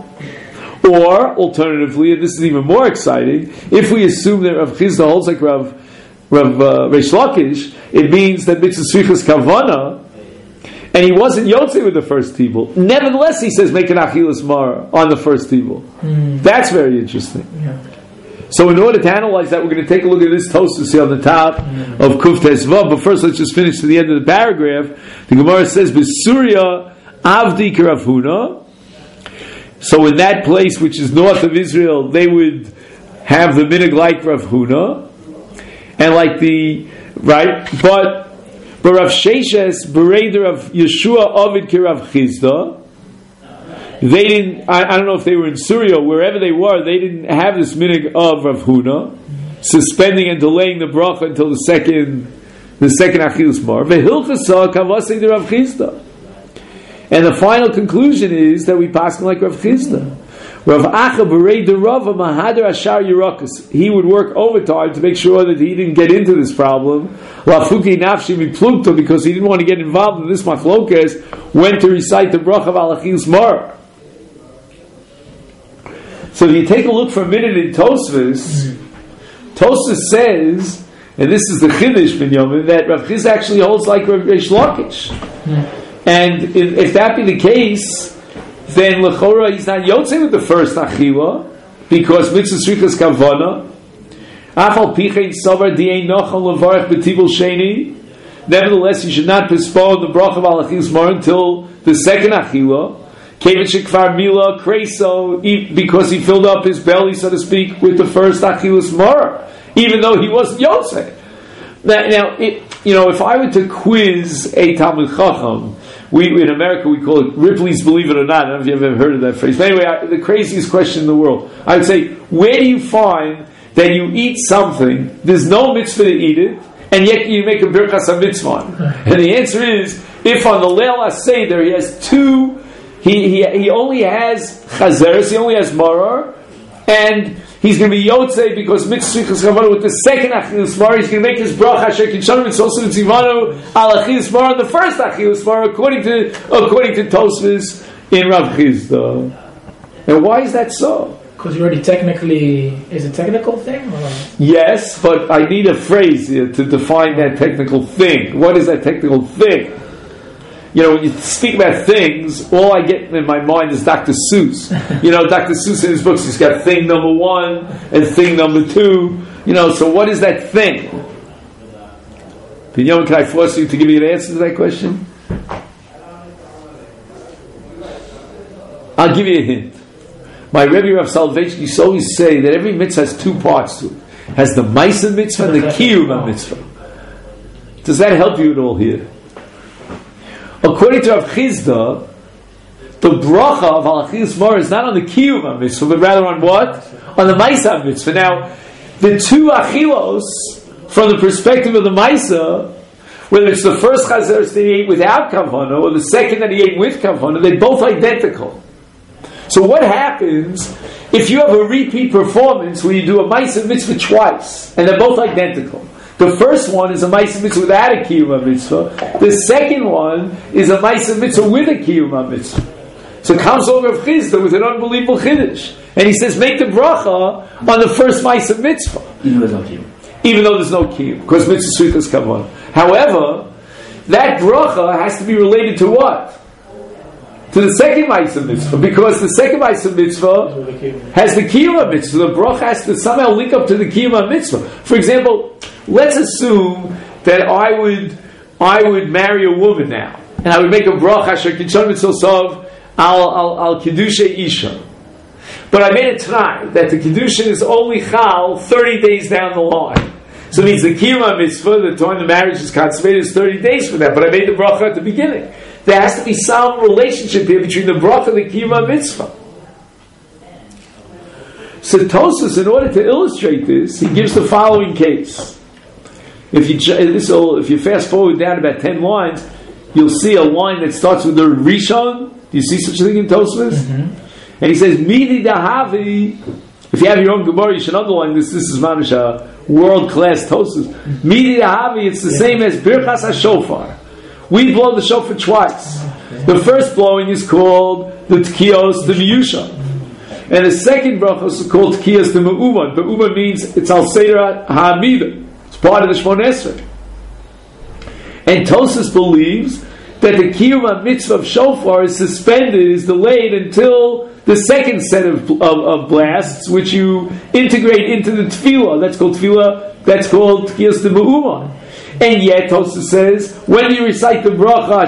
Or, alternatively, and this is even more exciting, if we assume that Rav Chizda holds like Rav Reish Lakish, it means that mitzvah svichas kavana, and he wasn't yotze with the first tibul. Nevertheless, he says make an achilas mar on the first tibul. That's very interesting. Yeah. So, in order to analyze that, we're going to take a look at this Tosfos here on the top of Kuf Tes Vav. But first, let's just finish to the end of the paragraph. The Gemara says, "B'Surya Avdi K'Rav Huna." So, in that place which is north of Israel, they would have the minig like Rav Huna. And like but Rav Sheshes, Bereder of Yeshua Ovid Kirav Chizda, they didn't, I don't know if they were in Syria, wherever they were, they didn't have this minig of Rav Huna, suspending and delaying the bracha until the second Achilas Mar. Vehilchasa Kavasei de Rav Chizda. And the final conclusion is that we pass like Rav Chizda. Rav Acha Berei de Rava Mahader Ashar Yerakas. He would work overtime to make sure that he didn't get into this problem. Lafuki Nafshi Miplukta, because he didn't want to get involved in this machlokas, went to recite the bracha of Al Achilas Mar. So if you take a look for a minute in Tosfos, Tosfos says, and this is the Chiddush Binyamin, that Rav Chizda actually holds like Rav Reish Lakish. And if that be the case, then L'chora he's not Yotzei with the first Achila, because Mitzvah Srichas Kavana, Afal Pichein Savar Di'ein Nochal Levarech B'Tibul Sheni. Nevertheless, you should not postpone the bracha of Al-Achilas Mar until the second Achila. Kevin Shekvar Mila Kreso, because he filled up his belly, so to speak, with the first Achilas Mar, even though he wasn't Yotzei. Now, if I were to quiz a Talmud Chacham, in America we call it Ripley's Believe It or Not. I don't know if you've ever heard of that phrase. But anyway, the craziest question in the world. I would say, where do you find that you eat something, there's no mitzvah to eat it, and yet you make a birkas ha-mitzvah? And the answer is, if on the Leil HaSeder he has two, he only has chazeres, he only has marar, and he's going to be yotzei because mitzvah srichas kavana with the second achilas mar. He's going to make his bracha asher kidshanim mitzvah tzivanu al achilas mar on the first achilas mar, according to Tosfos in Rav Chizda. And why is that so? Because you already is a technical thing? Or? Yes, but I need a phrase here to define that technical thing. What is that technical thing? When you speak about things, all I get in my mind is Dr. Seuss. Dr. Seuss in his books, he's got thing number 1 and thing number 2. So what is that thing? Binyamin, can I force you to give me an answer to that question? I'll give you a hint. My Rebbe Rav Soloveitchik used to always say that every mitzvah has 2 parts to it. It has the Maisa mitzvah and the Kiyum mitzvah. Does that help you at all here? According to Rav Chizda, the bracha of Al-Achilas Mar is not on the Kiyum mitzvah, but rather on what? On the Maisa mitzvah. Now, the 2 Achilos, from the perspective of the Maisa, whether it's the first Chazeres that he ate without Kavana, or the second that he ate with Kavana, they're both identical. So what happens if you have a repeat performance where you do a Maisa mitzvah twice, and they're both identical? The first one is a Maisa mitzvah without a Kiyum mitzvah. The second one is a Maisa mitzvah with a Kiyum mitzvah. So comes over Rav Chizda with an unbelievable chiddush, and he says, make the bracha on the first Maisa mitzvah. Even though there's no Kiyum, because mitzvah srichas kavanah. However, that bracha has to be related to what? To the second Maisa mitzvah, because the second Maisa mitzvah has the Kiyum mitzvah. The bracha has to somehow link up to the Kiyum mitzvah. For example, let's assume that I would marry a woman now, and I would make a bracha asher kidshanim mitzvah al kiddushay isha. But I made a t'nai that the kiddushin is only chal 30 days down the line. So it means the Kiyum mitzvah, the time the marriage is consummated, is 30 days from that. But I made the bracha at the beginning. There has to be some relationship here between the bracha and the Kiyum mitzvah. So Tosfos, in order to illustrate this, he gives the following case. If you fast forward down about 10 lines, you'll see a line that starts with the Rishon. Do you see such a thing in Tosfos? Mm-hmm. And he says, Midi dahavi. If you have your own Gemara, you should underline this. This is Manusha, world-class Tosfos. Midi dahavi, it's the same as Birchas HaShofar. We blow the shofar twice. The first blowing is called the Tkiyos de Miyusha. And the second bracha is called Tkiyos de Me'uman. Me'uman means it's Al Seder HaMidah. It's part of the Shmon Esrei. And Tosfos believes that the Kiyum mitzvah of shofar is suspended, is delayed until the second set of blasts, which you integrate into the tefillah. That's called Tkiyos de Me'uman. And yet, Tosfos says, when you recite the bracha,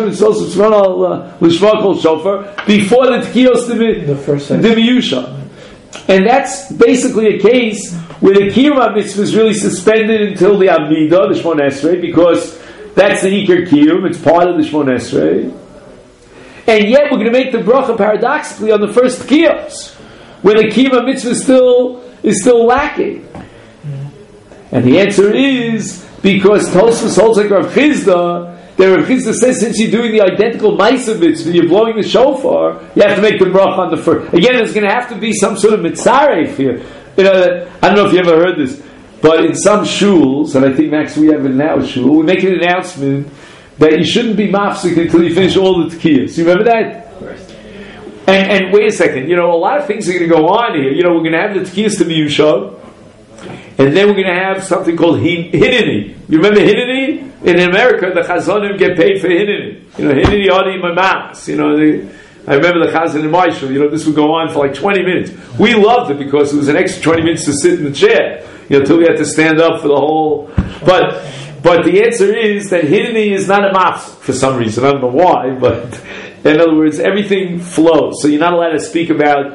shofar, before the Tkiyos de Miyusha. And that's basically a case where the Kiyum mitzvah is really suspended until the Amidah, the Shmon Esrei, because that's the Iker Kiyum, it's part of the Shmon Esrei. And yet, we're going to make the bracha paradoxically on the first Tkiyos, where the Kiyum mitzvah is still lacking. And the answer is, because Tosfos holds like Rav Chizda, that Rav Chizda says, since you're doing the identical Maisa mitzvah, you're blowing the shofar, you have to make the bracha on the first. Again, there's going to have to be some sort of mitzaref here. I don't know if you ever heard this, but in some shuls, and I think Max, we have it now shul, we make an announcement that you shouldn't be mafsik until you finish all the tkiyas. You remember that? And wait a second, a lot of things are going to go on here. We're going to have the Tkiyas to Miyushav, and then we're going to have something called Hineni. You remember Hineni? In America, the Chazonim get paid for Hineni. Hineni Adi Mamas. I remember the Chazan in Marshall, this would go on for like 20 minutes. We loved it because it was an extra 20 minutes to sit in the chair, till we had to stand up for the whole... But the answer is that Hineni is not a mafs for some reason. I don't know why, but in other words, everything flows. So you're not allowed to speak about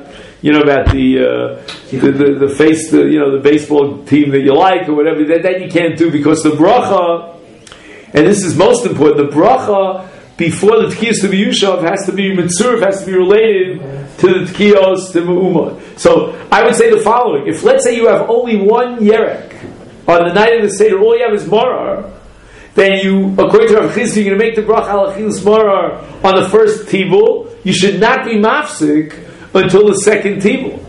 the face, the baseball team that you like or whatever. That you can't do because the bracha, and this is most important, the bracha before the Tkiyos to Yushav has to be mitzurf, has to be related to the Tkiyos to Me'umah. So I would say the following: if let's say you have only one yerek on the night of the Seder, all you have is Marar, then you, according to Rav Chizki, you're going to make the bracha al achilas Marar on the first tibul. You should not be mafsik until the second tibul.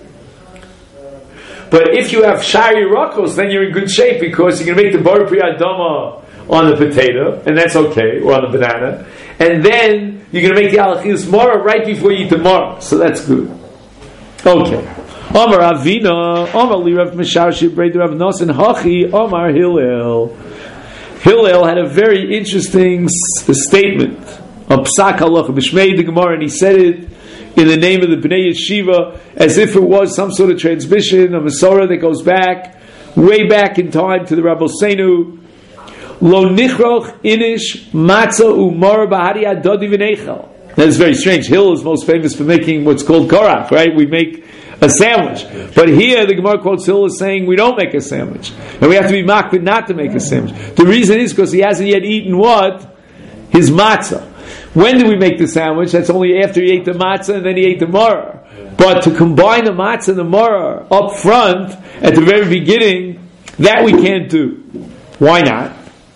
But if you have shari rakos, then you're in good shape because you're going to make the bar pri adama on the potato, and that's okay, or on the banana, and then you're going to make the al achilas Marar right before you eat the Marar, so that's good. Okay. Omar Avina, Omar Li Rav Meshashi, Brei Rav Nosan Hachi, Omar Hillel. Hillel had a very interesting statement of Psak Halacha B'Shmei the Gemara, and he said it in the name of the Bnei Yeshiva as if it was some sort of transmission, a Masorah that goes back, way back in time to the Rabbeinu. Lo nichroch inish matzah umar b'hari adodi v'neichel. That's very strange. Hillel is most famous for making what's called korach, right? We make a sandwich. But here the Gemara quotes Hillel as saying we don't make a sandwich. And we have to be makbid not to make a sandwich. The reason is because he hasn't yet eaten what? His matzah. When did we make the sandwich? That's only after he ate the matzah and then he ate the maror. But to combine the matzah and the maror up front at the very beginning, that we can't do. Why not?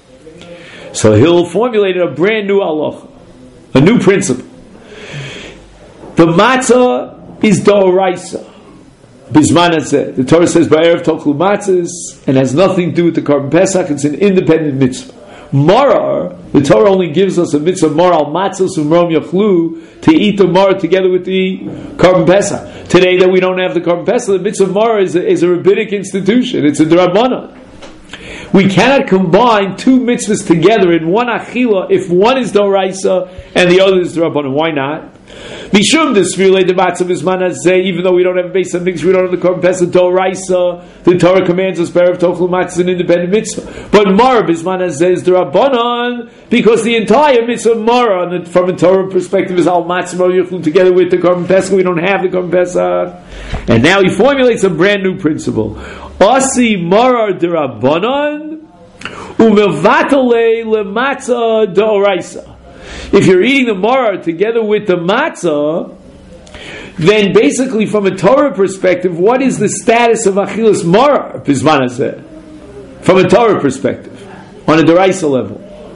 So Hillel formulated a brand new halacha, a new principle. The matzah is d'oraisa. Bisman hazeh. The Torah says ba'erev tochlu matzahs and has nothing to do with the Korban Pesach. It's an independent mitzvah. Marar, the Torah only gives us a mitzvah maral matzahs umrom yachlu to eat the marar together with the Korban Pesach. Today that we don't have the Korban Pesach, the mitzvah marar is a rabbinic institution. It's a d'rabbanan. We cannot combine two mitzvahs together in one achila if one is d'oraisa and the other is d'rabbanan. Why not? Mishum desfile the matzah bisman hazeh. Even though we don't have a base of mix, we don't have the Korban Pesach d'oraisa. The Torah commands us b'erev tochlu matzah an independent mitzvah. But mar bisman hazeh is d'rabbanan because the entire mitzvah mar from a Torah perspective is al matzah yochlu together with the Korban Pesach. We don't have the Korban Pesach, and now he formulates a brand new principle. Asi marar d'rabbanan umevatale lematzah d'oraisa. If you're eating the marar together with the matzah, then basically from a Torah perspective, what is the status of achilas marar bisman hazeh? From a Torah perspective, on a d'oraisa level.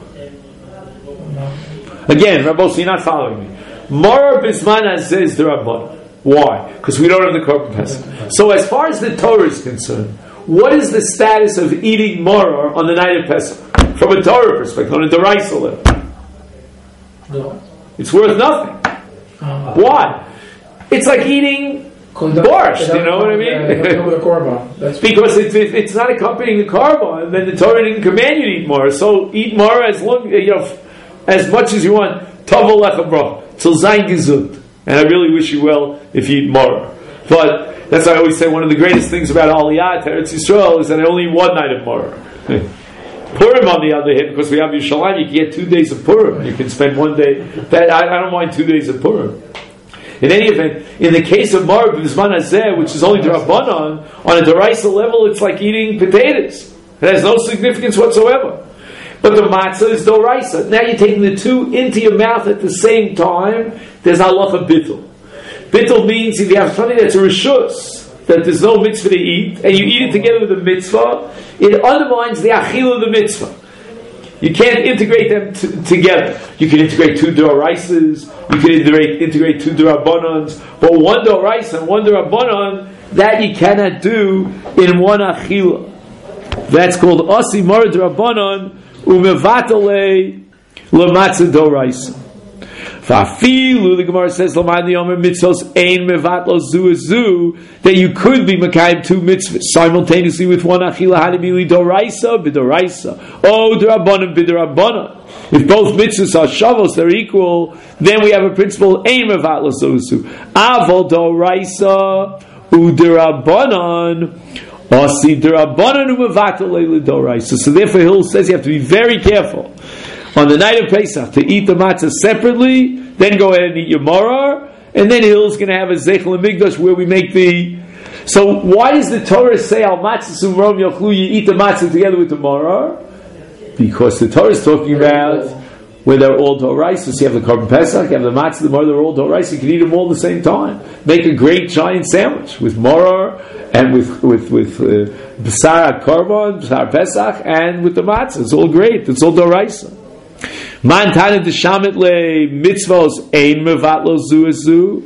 Again, Rabbos, you're not following me. Marar bisman hazeh is d'rabbanan. Why? Because we don't have the Korban Pesach. So as far as the Torah is concerned, what is the status of eating marar on the night of Pesach? From a Torah perspective, on a d'oraisa level. No. It's worth nothing. Why? It's like eating borscht, you know what I mean? Because it's not accompanying the korban, then the Torah didn't command you to eat marar. So eat marar as much as you want. Tavol lecha bracha till zayin gesund. And I really wish you well if you eat marar. But that's why I always say one of the greatest things about Aliyah to Eretz Yisrael is that I only eat one night of marar. Purim, on the other hand, because we have Yerushalayim, you can get 2 days of Purim. You can spend 1 day. I don't mind 2 days of Purim. In any event, in the case of Mar B'zman Hazeh, which is only d'rabbanan, on a d'oraisa level, it's like eating potatoes. It has no significance whatsoever. But the matzah is d'oraisa. Now you're taking the two into your mouth at the same time. There's halacha bittul. Bittul means if you have something that's a rishus, that there's no mitzvah to eat, and you eat it together with the mitzvah, it undermines the achil of the mitzvah. You can't integrate them together. You can integrate two d'oraisas, you can integrate two d'rabbanans, but one d'oraisa and one d'rabbanan, that you cannot do in one achila. That's called asi mar d'rabbanan umevatale lematzah d'oraisa. Fafilu, the Gemara says, Lamad Yomer mitzvos ein mevatlo zu that you could be makayim two mitzvahs simultaneously with one achila hanibili doraisa bidoraisa. Oh, d'rabbanan b'drabbanan. If both mitzvahs are shavos, they're equal, then we have a principle ein mevatlo zu. Avol doraisa u'drabbanan. So therefore Hill says you have to be very careful on the night of Pesach to eat the matzah separately, then go ahead and eat your maror, and then Hill's going to have a Zeichel Hamikdash where we make the... So why does the Torah say al matzah sumrom yochlu, you eat the matzah together with the maror? Because the Torah is talking about where they're all Doraisa. So you have the Korban Pesach, you have the matzah, the maror, they're all Doraisa. You can eat them all at the same time. Make a great giant sandwich with maror and with B'sar Korban, B'sar Pesach, and with the matzah. It's all great. It's all Doraisa. Man Tana D'Shamet Le Mitzvos Ein Mevatlo Zu.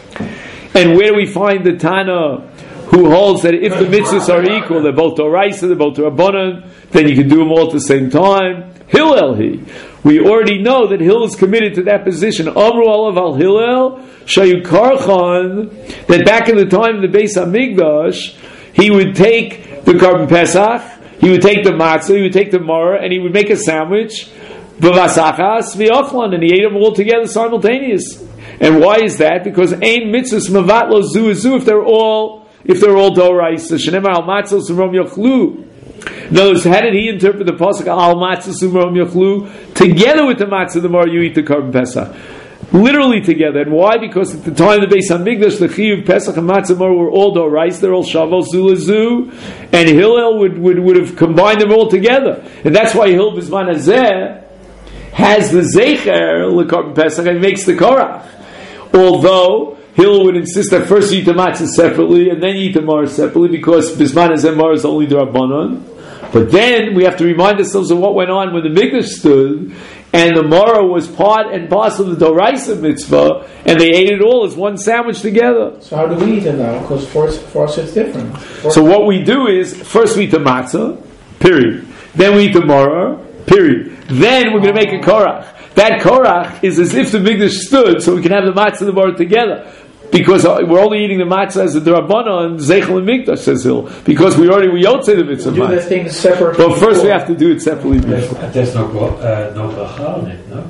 And where do we find the Tana who holds that if the mitzvahs are equal, they're both Doraisa, they're both Rabbanan, then you can do them all at the same time? Hillel he. We already know that Hillel is committed to that position. Amru Olav al Hillel Shayu Karchan, that back in the time of the Beis Hamikdash, he would take the Korban Pesach, he would take the matzah, he would take the maror, and he would make a sandwich, b'vasachas v'yochlan, and he ate them all together simultaneously. And why is that? Because ein mitzvahs mevatlo zu if they're all doraisa. Shenemar al matzah sumrom yochlu. In other words, how did he interpret the pasuk al matzah sumrom yochlu? Together with the matzah, the more you eat the Korban Pesach. Literally together. And why? Because at the time of the Beis Hamikdash, the Chiyuv, Pesach, and Matzah Mar were all dorais. They're all Shavos Zu, and Hillel would have combined them all together. And that's why Hillel Bizman Hazeh has the Zecher L'Korban Pesach and makes the Korach. Although Hillel would insist that first you eat the Matzah separately and then you eat the Mar separately, because Bizman Hazeh Mar is only the Rabbanon. But then we have to remind ourselves of what went on when the Mikdash stood, and the maror was part and parcel of the Doraisa mitzvah, and they ate it all as one sandwich together. So how do we eat it now? Because for us it's different. So what we do is, first we eat the matzah, period. Then we eat the maror, period. Then we're going to make a korach. That korach is as if the Mikdash stood, so we can have the matzah and the maror together. Because we're only eating the matzah as a D'Rabbanan and Zeichel and Mikdash, says Hill. Because we don't say the mitzvah. Do the things separate. But first we have to do it separately. There's no bracha on it, no?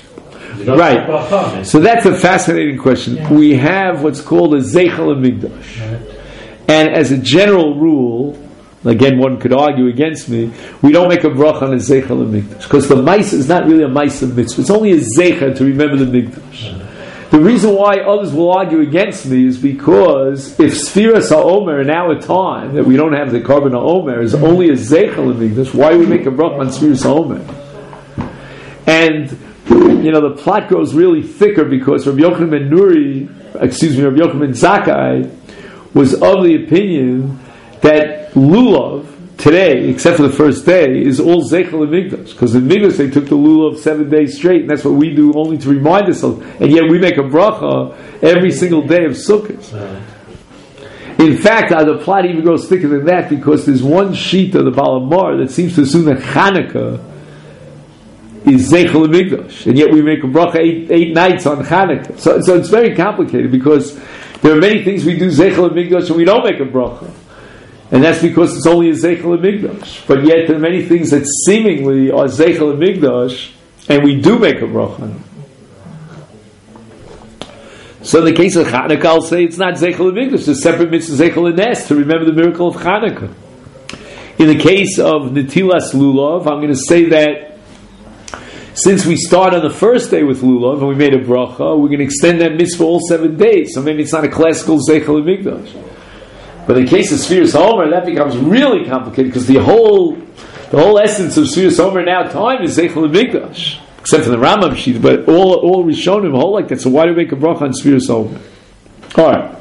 Right. So that's a fascinating question. Yeah. We have what's called a Zeichel and Mikdash. Right. And as a general rule, again, one could argue against me, we don't make a bracha on a Zeichel and Mikdash. Because the Maisa is not really a Maisa mitzvah. It's only a Zeichel to remember the Mikdash. Right. The reason why others will argue against me is because if Sfiras HaOmer in our time, that we don't have the Korban HaOmer, is only a Zeichel Hamikdash, why do we make a bracha on Sfiras HaOmer? And, the plot grows really thicker because Rabbi Yochanan ben Rabbi Yochanan ben Zakkai was of the opinion that Lulav, today, except for the first day, is all Zeichel and Mikdash. Because in Mikdash they took the Lulav 7 days straight, and that's what we do only to remind ourselves. And yet we make a bracha every single day of Sukkot. In fact, the plot even goes thicker than that, because there's one sheet of the Baal HaMaor that seems to assume that Chanukah is Zeichel and Mikdash. And yet we make a bracha eight nights on Chanukah. So it's very complicated, because there are many things we do Zeichel and Mikdash and we don't make a bracha. And that's because it's only a Zeichel and Mikdash. But yet there are many things that seemingly are Zeichel and Mikdash, and we do make a bracha. So in the case of Chanukah, I'll say it's not Zeichel and Mikdash, it's a separate mitzvah Zeichel and Nes to remember the miracle of Chanukah. In the case of Netilas Lulav, I'm going to say that since we start on the first day with Lulav and we made a bracha, we're going to extend that mitzvah all 7 days. So maybe it's not a classical Zeichel and Mikdash. But in the case of Sfiras HaOmer, that becomes really complicated, because the whole essence of Sfiras HaOmer in our time is Zeichel and Mikdash, except for the Rambam sheet. But all Rishonim hold like that. So why do we make a bracha on Sfiras HaOmer? All right.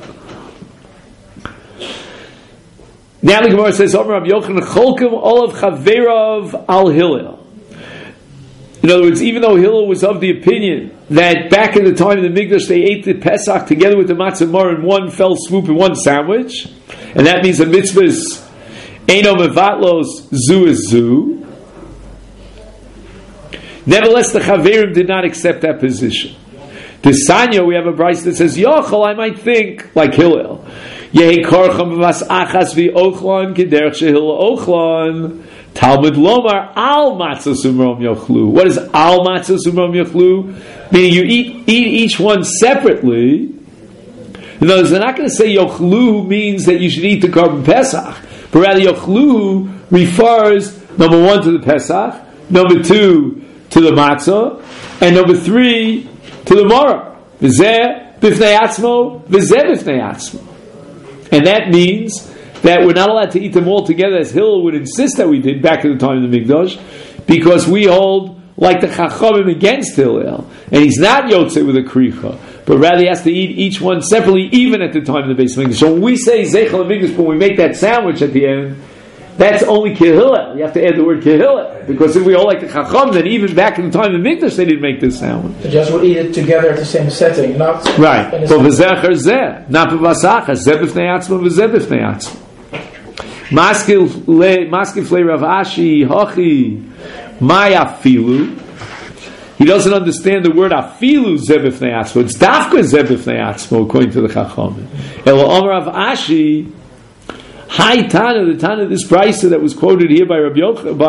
Now the Gemara says, "Omer Rabbi Yochanan Cholkim Olav Chaverav Al Hillel." In other words, even though Hillel was of the opinion that back in the time of the Mikdash they ate the Pesach together with the Matzah Mar in one fell swoop in one sandwich, and that means the mitzvah is Eino Mevatlos Zu is Zu. Nevertheless, the Chaverim did not accept that position. The Sanya, we have a brayso that says, Yochel, I might think, like Hillel. Yehi korcham v'vas achas v'ochlon k'derech shehil ochlon. Talmud lomar al matzah sumrom yochlu. What is al matzah sumrom yochlu? Meaning you eat each one separately. In other words, they're not going to say yochlu means that you should eat the korban Pesach, but rather yochlu refers, number one, to the Pesach, number two, to the matzah, and number three, to the maror. V'zeh b'fnei atzmo, v'zeh b'fnei atzmo. And that means that we're not allowed to eat them all together, as Hillel would insist that we did back in the time of the Mikdash, because we hold like the Chachamim against Hillel, and he's not Yotzei with a Kricha, but rather he has to eat each one separately, even at the time of the Beis Mikdash. So when we say Zeichel Mikdash, when we make that sandwich at the end, that's only Kehilel. You have to add the word Kehilel, because if we all like the Chacham, then even back in the time of the Mikdash, they didn't make this sandwich. They just would eat it together at the same setting, not right. But v'zecher zeh, not b'vasachas, zeh b'fnei atzmo, v'zeh b'fnei atzmo. Maskif le Rav Ashi Hachi Maya Filu. He doesn't understand the word Afilu Zebifnei Atzmo. It's Dafka Zebifnei Atzmo, according to the Chachamim. Elo Omer Rav Ashi Hai Tana, the Tana, this brayso that was quoted here by Rabbi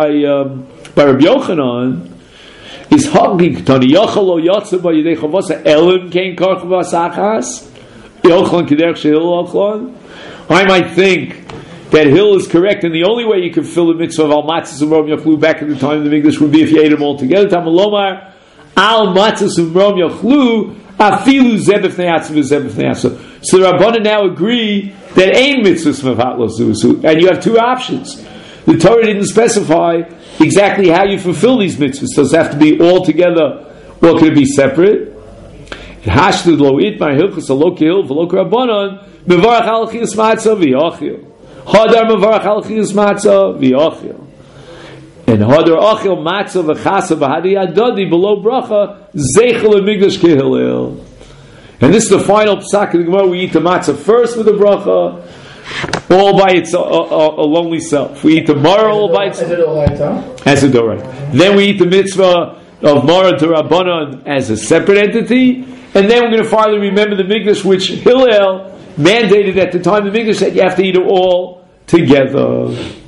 Yochanan is Hagig Tani Yochel Lo Yotze Ba Yidei Chavasa Elim Kein Korch V'Asachas Yochlan Kederech Shehil Ochlon. I might think that Hill is correct, and the only way you could fill the mitzvah of al matzah umrom yachlu back in the time of the Mikdash would be if you ate them all together. Tamalomar al matzah umrom yachlu afilu zebefnei atzma zebefnei atzma. So the Rabbanan now agree that ain't mitzvahs mevat lo zuzu, and you have two options. The Torah didn't specify exactly how you fulfill these mitzvahs. Does it have to be all together, or can it be separate? Hashtud lo itmar hilchus lo kehil v'lo k'Rabbanan mevarach al chiyas matzah v'yachil. Hadar mevarach al chiyas matzah v'yachil. And hadar achil matzah v'chasa v'hadi adadi below bracha zeichel amigdash kehilel. And this is the final psak in the Gemara. We eat the matzah first with the bracha, all by its a lonely self. We eat the maror all by itself. As a doraita. Then we eat the mitzvah of maror to Rabbanan as a separate entity, and then we're going to finally remember the Mikdash, which Hillel mandated at the time of the Mikdash that you have to eat it all together.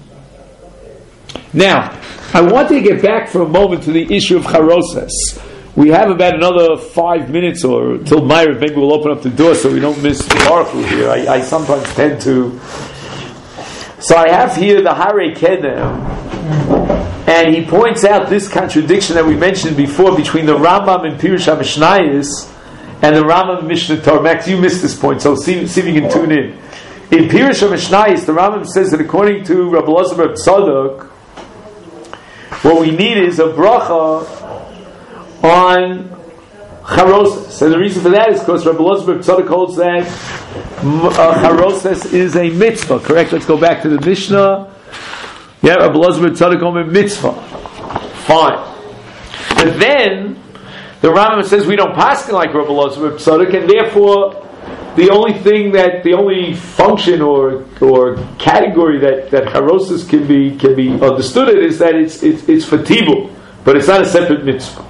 Now, I want to get back for a moment to the issue of charoses. We have about another 5 minutes or till Ma'ariv. Maybe we'll open up the door so we don't miss the Baruch here. I sometimes tend to. So I have here the Harei Kedem, and he points out this contradiction that we mentioned before between the Rambam in Pirush HaMishnayos and the Rambam in Mishnah Torah. Max, you missed this point, so see if you can tune in. In Pirush HaMishnayos, the Rambam says that according to Rabbi Elazar bar Tzadok, what we need is a bracha on charoses. And the reason for that is because Rabbi Elazar bar Tzadok holds that charoses is a mitzvah. Correct? Let's go back to the Mishnah. Yeah, Rabbi Elazar bar Tzadok holds a mitzvah. Fine. But then the Rambam says we don't paskin like Rabbi Elazar bar Tzadok, and therefore the only function or category that charoses can be understood it is that it's for tibul, but it's not a separate mitzvah.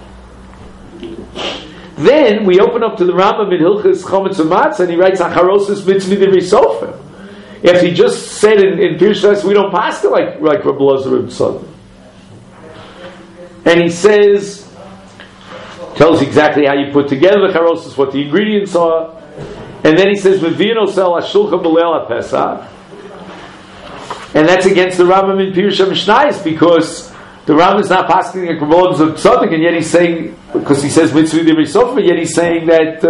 Then we open up to the Rambam in Hilchos Chometz U'Matzah, and he writes charoses mitzvah divrei sofer. After he just said in Pirush HaMishnayos we don't paskin like Rabbi Elazar bar Tzadok, and he says, tells exactly how you put together the charoses, what the ingredients are. And then he says, "Mevino sel hashulchan b'leil haPesach," and that's against the Rambam in Pirush HaMishnayos, because the Rambam is not pasking like Rabbi Elazar bar Tzadok, and yet he's saying, because he says mitzvah divrei sofer, yet he's saying that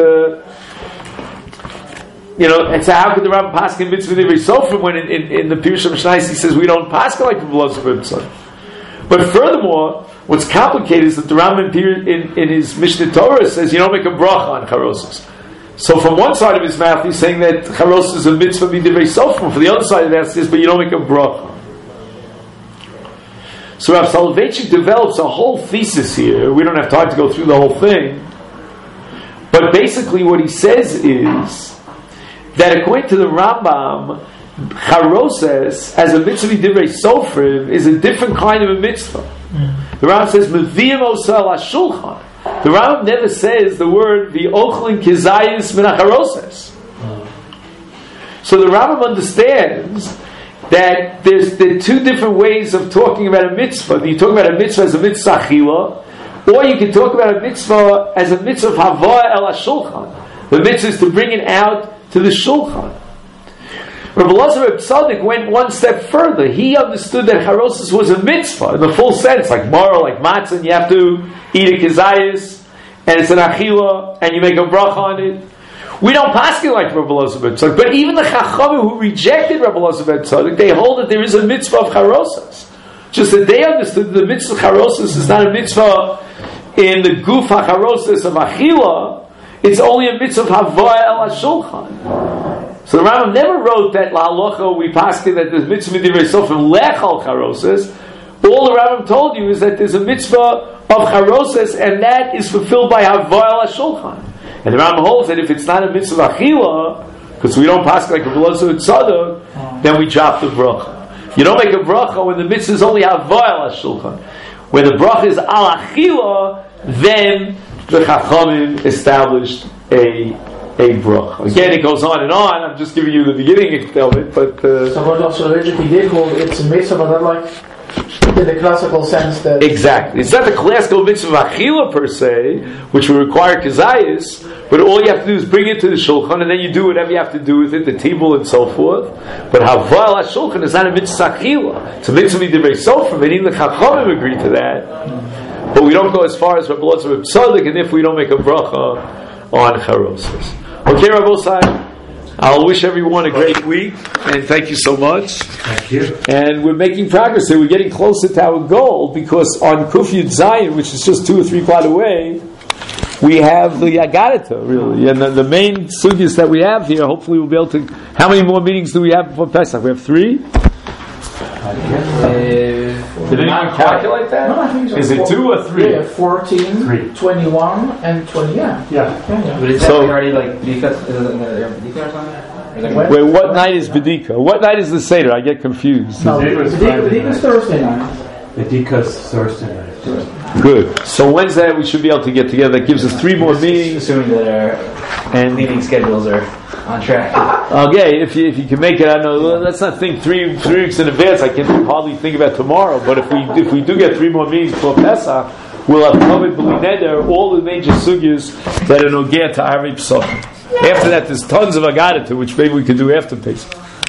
and so how could the Rambam paskin mitzvah divrei sofer when in the Pirush HaMishnayos he says we don't paskin like Rabbi Elazar bar Tzadok? But furthermore, what's complicated is that the Rambam in his Mishnah Torah says you don't make a bracha on charoses. So from one side of his mouth he's saying that charos is a mitzvah b'divrei sofer. For the other side of that says, but you don't make a bracha. So Rav Soloveitchik develops a whole thesis here. We don't have time to go through the whole thing, but basically what he says is that according to the Rambam, charoses as a mitzvah b'divrei sofer is a different kind of a mitzvah. The Rambam says, "Meviyim osel hashulchan." The Rambam never says the word v'ochlin kizayis min hacharoses. So the Rambam understands that there are two different ways of talking about a mitzvah. You talk about a mitzvah as a mitzvah achila, or you can talk about a mitzvah as a mitzvah of havah el hashulchan. The mitzvah is to bring it out to the shulchan. Rabbi Elazar Reb Tzadok went one step further. He understood that charosis was a mitzvah in the full sense, like maror, like matzah, and you have to eat a kizayis, and it's an achila, and you make a bracha on it. We don't pass it like Rabbi Elazar Reb Tzadok, but even the Chachamim who rejected Rabbi Elazar Reb Tzadok, they hold that there is a mitzvah of charosis. Just that they understood that the mitzvah of charosis is not a mitzvah in the guf hacharosis of achila, it's only a mitzvah of havah el hashulchan. So the Rambam never wrote that la'alocha we paskin that there's mitzvah midivrei sofim lechal charosis. All the Rambam told you is that there's a mitzvah of charosis, and that is fulfilled by havah el hashulchan. And the Rambam holds that if it's not a mitzvah achila, because we don't pass like a Elazar and Tzadok, then we drop the bracha. You don't make a bracha when the mitzvah is only havah el hashulchan. When the bracha is al achila, then the Chachamim established a bracha. Again, it goes on and on. I'm just giving you the beginning of it, but so what also allegedly did hold it's a mitzvah, but not like in the classical sense that exactly. It's not the classical mitzvah of achila per se, which will require kizayis, but all you have to do is bring it to the shulchan, and then you do whatever you have to do with it, the table and so forth. But havah shulchan is not a mitzvah achila; it's a mitzvah midivrei sofim, and even the Chachamim agree to that. But we don't go as far as Rabbi Elazar Reb Tzadok, and if we don't make a bracha on charosis. Okay, Rabbi Osai, I'll wish everyone a great week, and thank you so much. Thank you. And we're making progress here. We're getting closer to our goal, because on Kuf Yud Zayin, which is just 2 or 3 plot away, we have the Agadita, really. And the main sugyas that we have here, hopefully we'll be able to... How many more meetings do we have before Pesach? We have 3? Did anyone calculate that? No, I think so. Is it 2 or 3? Yeah, 14, 3. 21, and 20. Yeah. But is that So- already like B'dika or something? Wait, what night is B'dika? What night is the Seder? I get confused. No, B'dika B'dika is Thursday night. B'dika's Thursday night. Good. So Wednesday we should be able to get together. That gives us 3 more meetings. Assuming that our meeting schedules are on track. Okay, if you can make it, I know. Let's not think 3 weeks in advance. I can hardly think about tomorrow. But if we do get 3 more meetings for Pesach, we'll have covered B'li Neder all the major sugyas that are nogeh to Arei Pesachim. After that, there's tons of Agadita, which maybe we could do after Pesach.